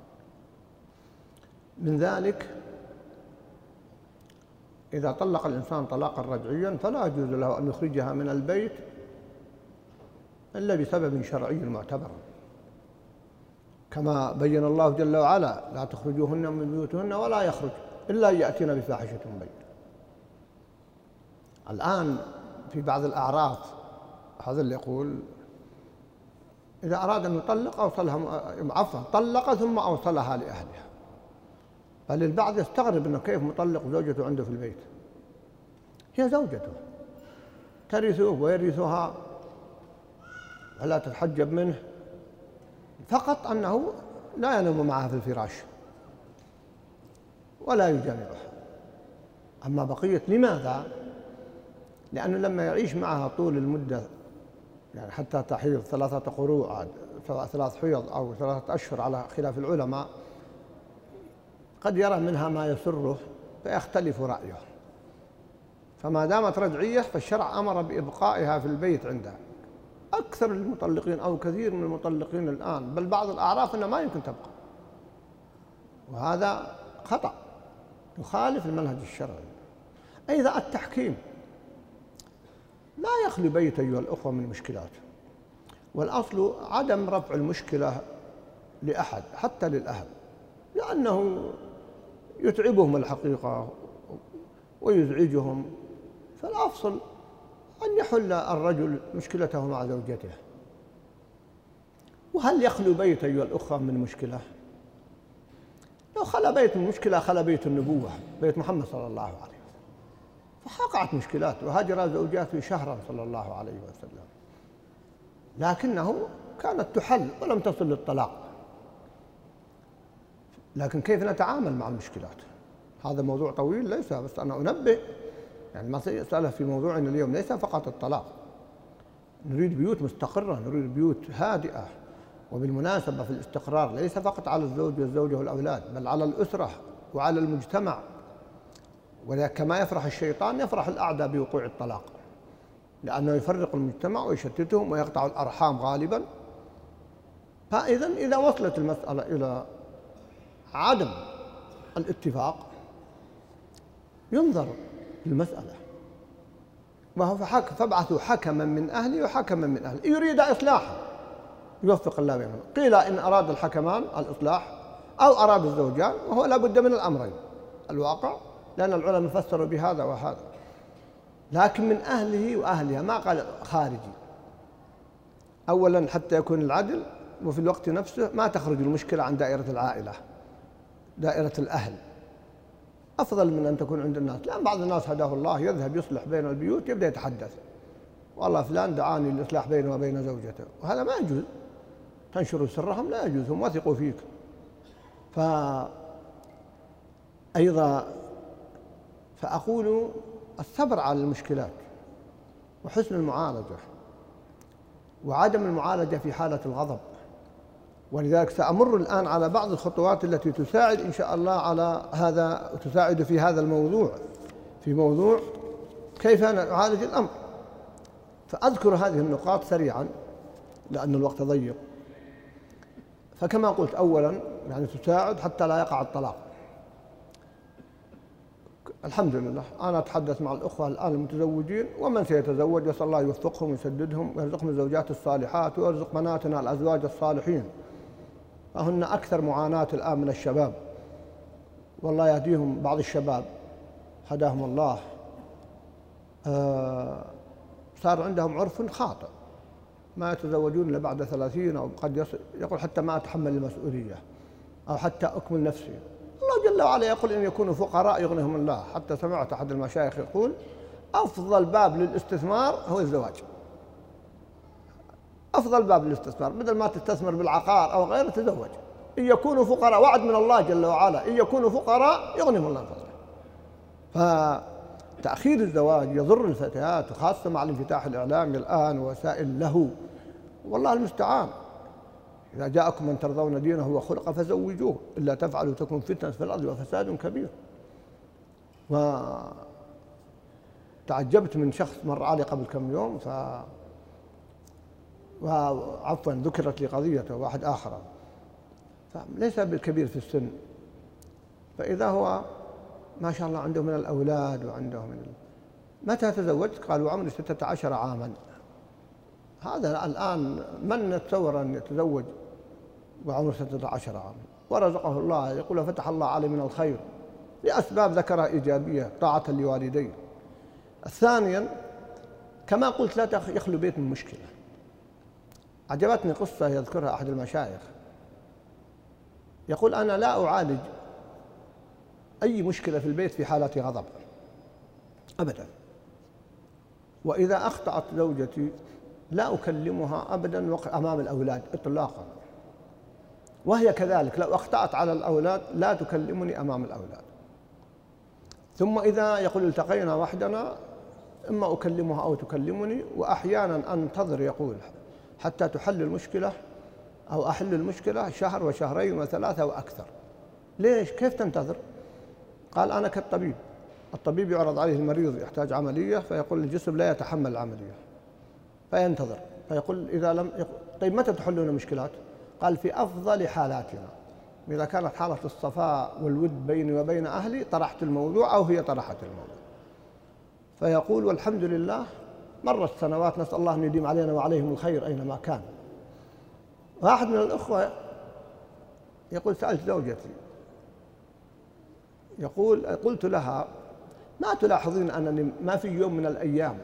من ذلك إذا طلق الإنسان طلاقا رجعيا فلا يجوز له أن يخرجها من البيت إلا بسبب شرعي معتبر، كما بين الله جل وعلا: لا تخرجوهن من بيوتهن ولا يخرج إلا يأتين بفاحشة مبينة. الآن في بعض الأعراف هذا اللي يقول إذا أراد أن يطلق أوصلها، عفوا طلق ثم أوصلها لأهلها. بل البعض يستغرب أنه كيف مطلق زوجته عنده في البيت، هي زوجته ترثه ويرثها ولا تتحجب منه، فقط أنه لا ينام معها في الفراش ولا يجامعها. أما بقية لماذا؟ لأنه لما يعيش معها طول المدة، يعني حتى تحيض 3 قروء، سواء 3 حيض أو 3 أشهر على خلاف العلماء، قد يرى منها ما يسره فيختلف رأيه. فما دامت رجعية فالشرع أمر بإبقائها في البيت عنده. أكثر المطلقين أو كثير من المطلقين الآن، بل بعض الأعراف أنها ما يمكن تبقى، وهذا خطأ يخالف المنهج الشرعي. أيضا التحكيم لا يخلو بيت أيها الأخوة من مشكلات. والأصل عدم رفع المشكلة لأحد حتى للأهل، لأنه يتعبهم الحقيقة ويزعجهم. فالأفضل أن يحل الرجل مشكلته مع زوجته. وهل يخلو بيت أيها الأخوة من مشكلة؟ لو خلا بيت من مشكلة خلا بيت النبوة، بيت محمد صلى الله عليه وسلم. فحقعت مشكلات وهاجر زوجاته شهرا صلى الله عليه وسلم، لكنه كانت تحل ولم تصل للطلاق. لكن كيف نتعامل مع المشكلات؟ هذا موضوع طويل، ليس بس أنا أنبه، يعني المسألة في موضوعنا اليوم ليس فقط الطلاق. نريد بيوت مستقرة، نريد بيوت هادئة. وبالمناسبة في الاستقرار ليس فقط على الزوج والزوجة والأولاد، بل على الأسرة وعلى المجتمع. وكما يفرح الشيطان يفرح الأعداء بوقوع الطلاق، لأنه يفرق المجتمع ويشتتهم ويقطع الأرحام غالبا. فإذا إذا وصلت المسألة إلى عدم الاتفاق ينظر في المسألة، وهو فابعثوا حكما من أهلي وحكما من أهلي يريد إصلاحا يوفق الله بينهم. قيل إن أراد الحكمان الإصلاح أو أراد الزوجان، وهو لا بد من الأمرين الواقع، لأن العلماء فسروا بهذا وهذا. لكن من أهله وأهلها، ما قال خارجي. أولا حتى يكون العدل، وفي الوقت نفسه ما تخرج المشكلة عن دائرة العائلة، دائرة الأهل أفضل من أن تكون عند الناس. لأن بعض الناس هداه الله يذهب يصلح بين البيوت، يبدأ يتحدث والله فلان دعاني للإصلاح بينه وبين زوجته، وهذا ما يجوز. تنشر سرهم لا يجوز، هم وثقوا فيك. أيضا فأقول الصبر على المشكلات وحسن المعالجة وعدم المعالجة في حالة الغضب. ولذلك سأمر الآن على بعض الخطوات التي تساعد إن شاء الله على هذا، وتساعد في هذا الموضوع، في موضوع كيف نعالج الأمر. فأذكر هذه النقاط سريعا لأن الوقت ضيق. فكما قلت أولا يعني تساعد حتى لا يقع الطلاق. الحمد لله أنا أتحدث مع الأخوة الآن المتزوجين ومن سيتزوج، وصلى الله يوفقهم ويسددهم ويرزقهم الزوجات الصالحات ويرزق بناتنا الأزواج الصالحين. فهن أكثر معاناة الآن من الشباب، والله يهديهم. بعض الشباب هداهم الله صار عندهم عرف خاطئ، ما يتزوجون إلا بعد 30، أو قد يقول حتى ما أتحمل المسؤولية، أو حتى أكمل نفسي. الله جل وعلا يقول إن يكونوا فقراء يغنيهم الله. حتى سمعت أحد المشايخ يقول أفضل باب للاستثمار هو الزواج. أفضل باب للاستثمار، بدل ما تستثمر بالعقار أو غيره تزوج. إن يكونوا فقراء، وعد من الله جل وعلا، إن يكونوا فقراء يغنيهم الله من فضله. فتأخير الزواج يضر الفتيات، وخاصة مع الانفتاح الإعلامي الآن ووسائل اللهو، والله المستعان. إذا جاءكم من ترضون دينه وخلقه فزوجوه، إلا تفعلوا تكن فتنة في الأرض وفساد كبير. وتعجبت من شخص مر علي قبل كم يوم، وعفوا ذكرت لي قضيته واحد آخر، فليس بالكبير في السن، فإذا هو ما شاء الله عنده من الأولاد وعنده متى تزوجت؟ قال وعمري 16 عاما. هذا الآن من نتصور أن يتزوج وعمره 16 عاما ورزقه الله؟ يقول فتح الله عليه من الخير لأسباب ذكرها إيجابية، طاعة لوالديه. ثانيا كما قلت لا يخلو بيت من مشكلة. عجبتني قصة يذكرها أحد المشايخ، يقول أنا لا أعالج أي مشكلة في البيت في حالة غضب أبدا، وإذا أخطأت زوجتي لا أكلمها أبدا أمام الأولاد إطلاقا، وهي كذلك لو أخطأت على الأولاد لا تكلمني أمام الأولاد. ثم إذا يقول التقينا وحدنا إما أكلمها أو تكلمني، وأحيانا أنتظر يقول حتى تحل المشكلة أو أحل المشكلة شهر وشهرين وثلاثة وأكثر. ليش؟ كيف تنتظر؟ قال أنا كالطبيب، الطبيب يعرض عليه المريض يحتاج عملية فيقول الجسم لا يتحمل العملية فينتظر، فيقول إذا لم طيب متى تحلون المشكلات؟ قال في أفضل حالاتنا، إذا كانت حالة الصفاء والود بيني وبين أهلي طرحت الموضوع أو هي طرحت الموضوع. فيقول والحمد لله مرت سنوات، نسأل الله أن يديم علينا وعليهم الخير أينما كان، واحد من الأخوة يقول سألت زوجتي، يقول قلت لها ما تلاحظين أنني ما في يوم من الأيام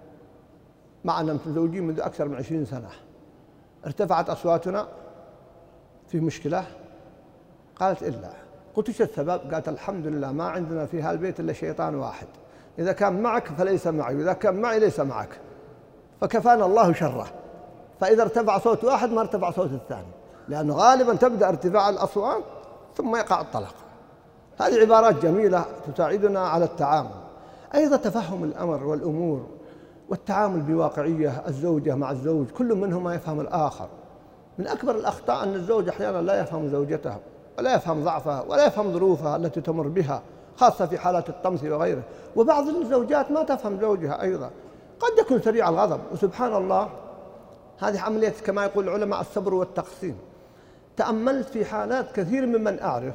معنا متزوجين منذ أكثر من 20 سنة ارتفعت أصواتنا في مشكلة؟ قالت إلا. قلت ايش السبب؟ قالت الحمد لله ما عندنا في هالبيت إلا شيطان واحد، إذا كان معك فليس معي، وإذا كان معي ليس معك، فكفانا الله شره. فإذا ارتفع صوت واحد ما ارتفع صوت الثاني، لأنه غالبا تبدأ ارتفاع الأصوات ثم يقع الطلاق. هذه عبارات جميلة تساعدنا على التعامل. أيضا تفهم الأمر والأمور والتعامل بواقعية، الزوجة مع الزوج كل منهما يفهم الآخر. من أكبر الأخطاء أن الزوج أحيانا لا يفهم زوجته ولا يفهم ضعفها ولا يفهم ظروفها التي تمر بها، خاصة في حالات الطمس وغيره. وبعض الزوجات ما تفهم زوجها أيضا، قد يكون سريع الغضب، وسبحان الله هذه عملية كما يقول العلماء الصبر والتقسيم. تأملت في حالات كثير ممن أعرف،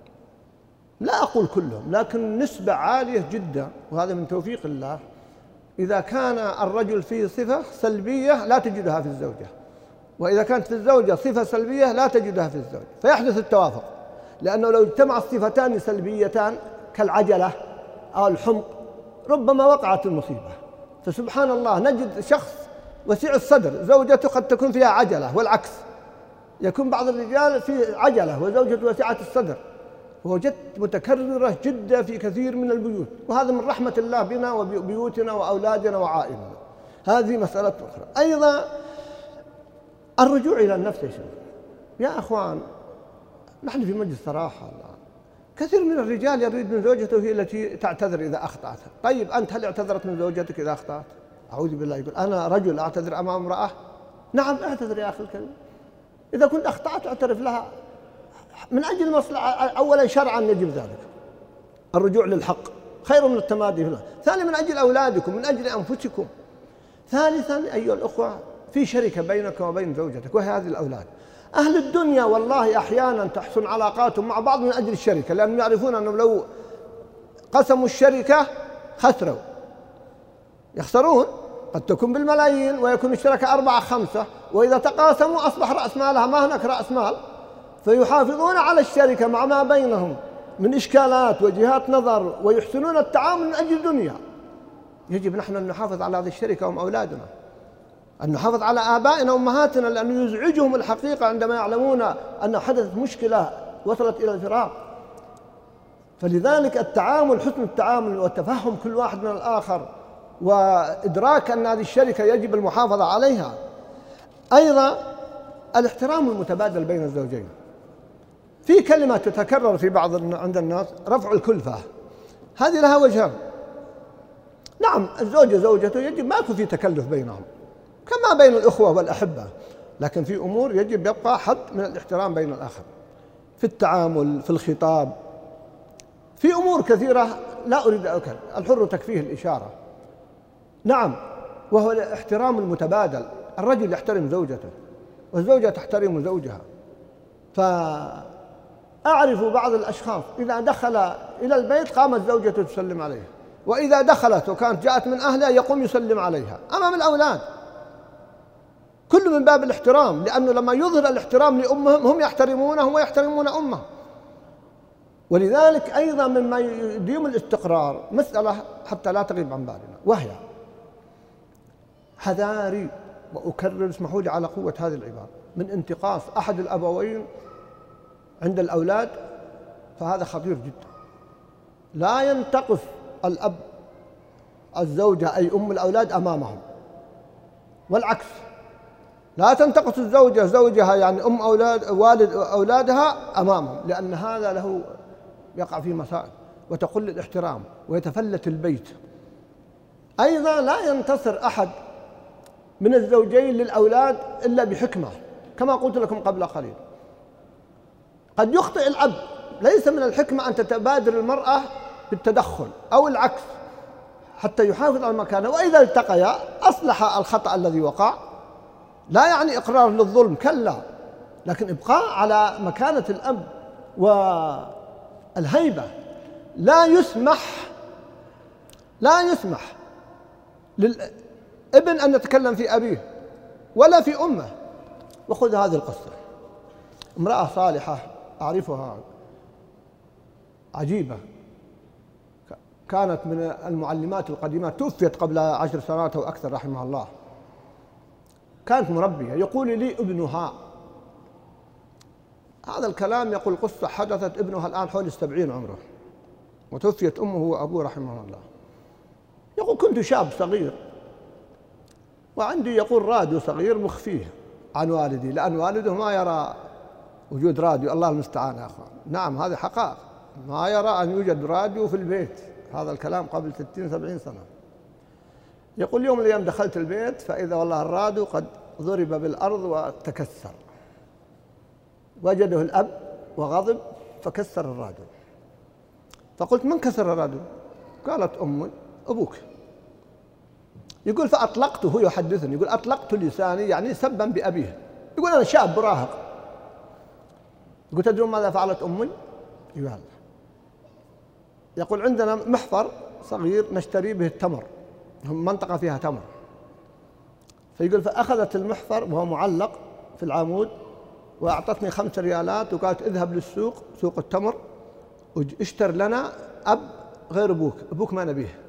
لا أقول كلهم لكن نسبة عالية جدا، وهذا من توفيق الله، إذا كان الرجل فيه صفة سلبية لا تجدها في الزوجة، وإذا كانت في الزوجة صفة سلبية لا تجدها في الزوج، فيحدث التوافق. لأنه لو اجتمع الصفتان سلبيتان كالعجلة أو الحمق ربما وقعت المصيبة. فسبحان الله نجد شخص وسيع الصدر زوجته قد تكون فيها عجلة، والعكس، يكون بعض الرجال في عجلة وزوجته وسيعة الصدر، ووجدت متكررة جدا في كثير من البيوت، وهذا من رحمة الله بنا وبيوتنا وأولادنا وعائلنا. هذه مسألة أخرى. أيضا الرجوع إلى النفس. يا أخوان نحن في مجلس صراحة الآن، كثير من الرجال يريد من زوجته هي التي تعتذر إذا أخطأت. طيب أنت هل اعتذرت من زوجتك إذا أخطأت؟ أعوذ بالله. يقول أنا رجل أعتذر أمام امرأة؟ نعم اعتذر يا أخي الكريم، إذا كنت أخطأت اعترف لها من أجل المصلحة. أولا شرعا يجب ذلك، الرجوع للحق خير من التمادي هنا. ثانيا من أجل أولادكم، من أجل أنفسكم. ثالثا أيها الأخوة في شركة بينك وبين زوجتك وهي هذه الأولاد. أهل الدنيا والله أحيانا تحسن علاقاتهم مع بعض من أجل الشركة، لأنهم يعرفون أنهم لو قسموا الشركة خسروا، يخسرون، قد تكون بالملايين ويكون الشركة 4 5، وإذا تقاسموا أصبح رأس مالها ما هناك رأس مال، فيحافظون على الشركة مع ما بينهم من إشكالات وجهات نظر، ويحسنون التعامل من أجل الدنيا. يجب نحن أن نحافظ على هذه الشركة وهم أولادنا، أن نحافظ على آبائنا وأمهاتنا، لأنه يزعجهم الحقيقة عندما يعلمون أن حدثت مشكلة وصلت إلى الفراق. فلذلك التعامل، حسن التعامل وتفهم كل واحد من الآخر، وإدراك أن هذه الشركة يجب المحافظة عليها. أيضا الاحترام المتبادل بين الزوجين. في كلمة تتكرر في بعض عند الناس، رفع الكلفة. هذه لها وجهان. نعم الزوجة زوجته يجب ما يكون في تكلف بينهم كما بين الأخوة والأحبة، لكن في أمور يجب يبقى حد من الاحترام بين الآخر، في التعامل، في الخطاب، في أمور كثيرة لا أريد أكل. الحر تكفيه الإشارة. نعم، وهو الاحترام المتبادل، الرجل يحترم زوجته والزوجة تحترم زوجها. فأعرف بعض الأشخاص إذا دخل إلى البيت قامت زوجته تسلم عليه، وإذا دخلت وكانت جاءت من أهلها يقوم يسلم عليها أمام الأولاد، كل من باب الاحترام، لأنه لما يظهر الاحترام لأمهم هم يحترمونهم ويحترمون أمه. ولذلك أيضا مما يديم الاستقرار مسألة حتى لا تغيب عن بالنا، وهي حذاري، وأكرر اسمحوا لي على قوة هذه العبارة، من انتقاص أحد الأبوين عند الأولاد، فهذا خطير جدا. لا ينتقص الأب الزوجة أي أم الأولاد أمامهم، والعكس، لا تنتقص الزوجة زوجها يعني أم والد أولادها أمامهم، لأن هذا له يقع فيه مسائل وتقل الاحترام ويتفلت البيت. أيضا لا ينتصر أحد من الزوجين للأولاد إلا بحكمة، كما قلت لكم قبل قليل. قد يخطئ الأب، ليس من الحكمة أن تتبادر المرأة بالتدخل أو العكس حتى يحافظ على مكانه، وإذا التقيا أصلح الخطأ الذي وقع، لا يعني إقرار للظلم، كلا، لكن إبقاء على مكانة الأب والهيبة. لا يسمح للابن أن يتكلم في أبيه ولا في أمه، وخذ هذه القصة. امرأة صالحة أعرفها عجيبة، كانت من المعلمات القديمات، توفيت قبل 10 سنوات أو أكثر رحمها الله. كانت مربية. يقول لي ابنها هذا الكلام، يقول قصة حدثت، ابنها الآن حول 70 عمره، وتوفيت أمه وأبوه رحمه الله. يقول كنت شاب صغير وعندي يقول راديو صغير مخفيه عن والدي، لأن والده ما يرى وجود راديو، الله المستعان يا أخوان. نعم هذه حقائق، ما يرى أن يوجد راديو في البيت. هذا الكلام قبل 60-70 سنة. يقول يوم من الأيام دخلت البيت فإذا والله الراديو قد ضرب بالأرض وتكسر. وجده الأب وغضب فكسر الراديو. فقلت من كسر الراديو؟ قالت أمي أبوك. يقول فأطلقته، هو يحدثني، يقول أطلقت لساني يعني سبا بأبيه. يقول أنا شاب مراهق. قلت تدرون ماذا فعلت أمي؟ يقول عندنا محفر صغير نشتري به التمر، منطقة فيها تمر. فيقول فأخذت المحفر وهو معلق في العمود وأعطتني 5 ريالات وقالت اذهب للسوق، سوق التمر، واشتر لنا أب غير أبوك، أبوك ما نبيه.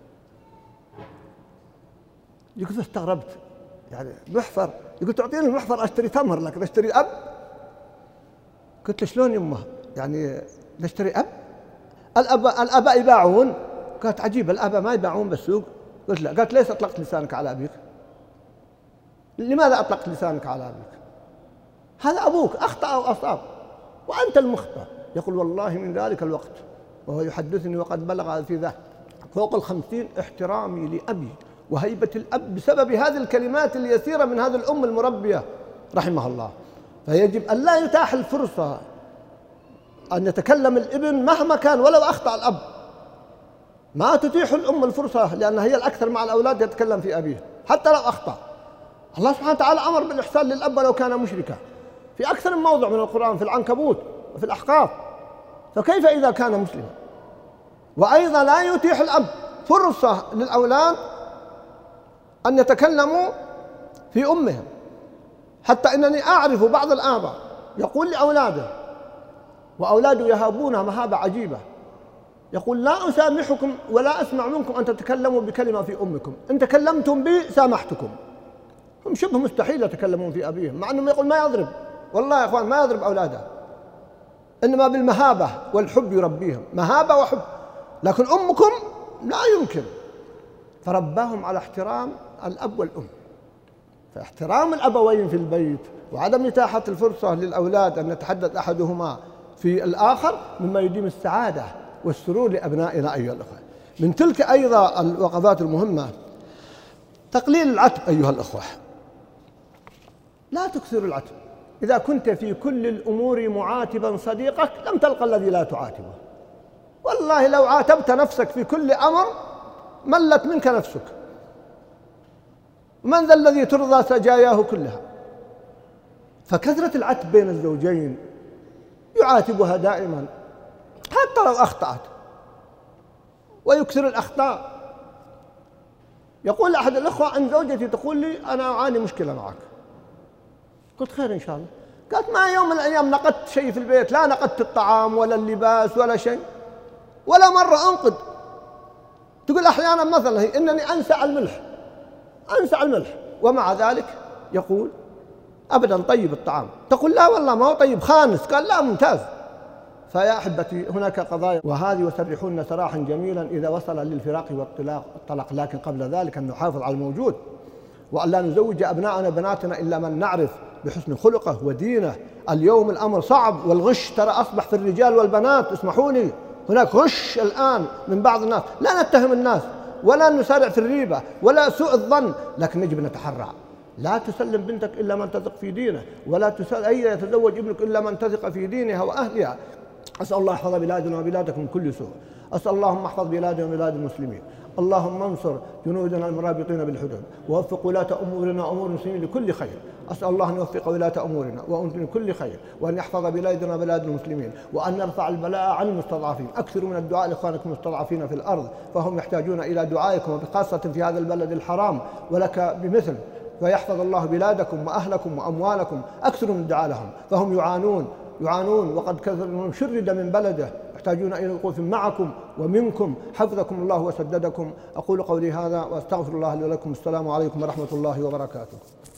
يقول فاستغربت، يعني محفر، يقول تعطيني المحفر أشتري تمر لكن أشتري أب؟ قلت له شلون يمه؟ يعني نشتري أب؟ الآباء يباعون. قالت عجيب، الآباء ما يباعون بالسوق؟ قلت لا. قالت ليش أطلقت لسانك على أبيك؟ لماذا أطلقت لسانك على أبيك؟ هذا أبوك أخطأ أو أصاب وأنت المخطئ. يقول والله من ذلك الوقت وهو يحدثني وقد بلغ في ذا فوق 50 احترامي لأبي وهيبة الأب بسبب هذه الكلمات اليسيرة من هذه الأم المربية رحمها الله. فيجب أن لا يتاح الفرصة أن يتكلم الابن مهما كان ولو أخطأ الأب. ما تتيح الأم الفرصة لأنها هي الأكثر مع الأولاد يتكلم في أبيه حتى لو أخطأ. الله سبحانه وتعالى أمر بالإحسان للأب ولو كان مشركا في أكثر من موضع من القرآن، في العنكبوت وفي الأحقاف، فكيف إذا كان مسلما؟ وأيضا لا يتيح الأب فرصة للأولاد أن يتكلموا في أمهم، حتى إنني أعرف بعض الآباء يقول لأولاده وأولاده يهابونها مهابة عجيبة، يقول لا أسامحكم ولا أسمع منكم أن تتكلموا بكلمة في أمكم، إن تكلمتم بي سامحتكم. هم شبه مستحيل يتكلمون في أبيهم، مع أنهم يقول ما يضرب، والله يا أخوان ما يضرب أولاده، إنما بالمهابة والحب يربيهم، مهابة وحب. لكن أمكم لا يمكن. فرباهم على احترام الأب والأم. فاحترام الأبوين في البيت وعدم إتاحة الفرصة للأولاد أن يتحدث أحدهما في الآخر مما يديم السعادة والسرور لأبنائنا أيها الأخوة. من تلك أيضا الوقفات المهمة تقليل العتب أيها الأخوة. لا تكثر العتب. إذا كنت في كل الأمور معاتبا صديقك لم تلقى الذي لا تعاتبه. والله لو عاتبت نفسك في كل أمر ملت منك نفسك. من ذا الذي ترضى سجاياه كلها؟ فكثرة العتب بين الزوجين يعاتبها دائما حتى لو أخطأت، ويكثر الأخطاء. يقول أحد الأخوة عن زوجتي تقول لي أنا أعاني مشكلة معك. قلت خير إن شاء الله. قالت ما يوم من الأيام نقدت شيء في البيت، لا نقدت الطعام ولا اللباس ولا شيء، ولا مرة أنقد. تقول أحيانا مثلا إنني أنسى الملح، ومع ذلك يقول أبدا طيب الطعام. تقول لا والله ما هو طيب خانس. قال لا ممتاز. فيا أحبتي هناك قضايا، وهذه وسرحون سراحا جميلا إذا وصل للفراق والطلاق، لكن قبل ذلك أن نحافظ على الموجود، وأن لا نزوج أبناءنا وبناتنا إلا من نعرف بحسن خلقه ودينه. اليوم الأمر صعب، والغش ترى أصبح في الرجال والبنات. اسمحوا لي، هناك غش الآن من بعض الناس. لا نتهم الناس ولا نسارع في الريبة ولا سوء الظن، لكن يجب نتحرى. لا تسلم بنتك إلا من تثق في دينه، ولا يتزوج ابنك إلا من تثق في دينها وأهلها. أسأل الله يحفظ بلادنا وبلادكم من كل سوء. أسأل اللهم احفظ بلادنا وبلاد المسلمين. اللهم انصر جنودنا المرابطين بالحدود، ووفق ولاة أمورنا وأمور المسلمين لكل خير. أسأل الله أن يوفق ولاة أمورنا وأمورنا لكل خير، وأن يحفظ بلادنا وبلاد المسلمين، وأن يرفع البلاء عن المستضعفين. أكثروا من الدعاء لإخوانكم المستضعفين في الأرض، فهم يحتاجون إلى دعائكم، وبخاصة في هذا البلد الحرام، ولك بمثل. ويحفظ الله بلادكم وأهلكم وأموالكم أكثر من الدعاء لهم، فهم يعانون وقد كثر شرد من بلده، يحتاجون إلى وقوف معكم ومنكم، حفظكم الله وسددكم. أقول قولي هذا وأستغفر الله لي ولكم. السلام عليكم ورحمة الله وبركاته.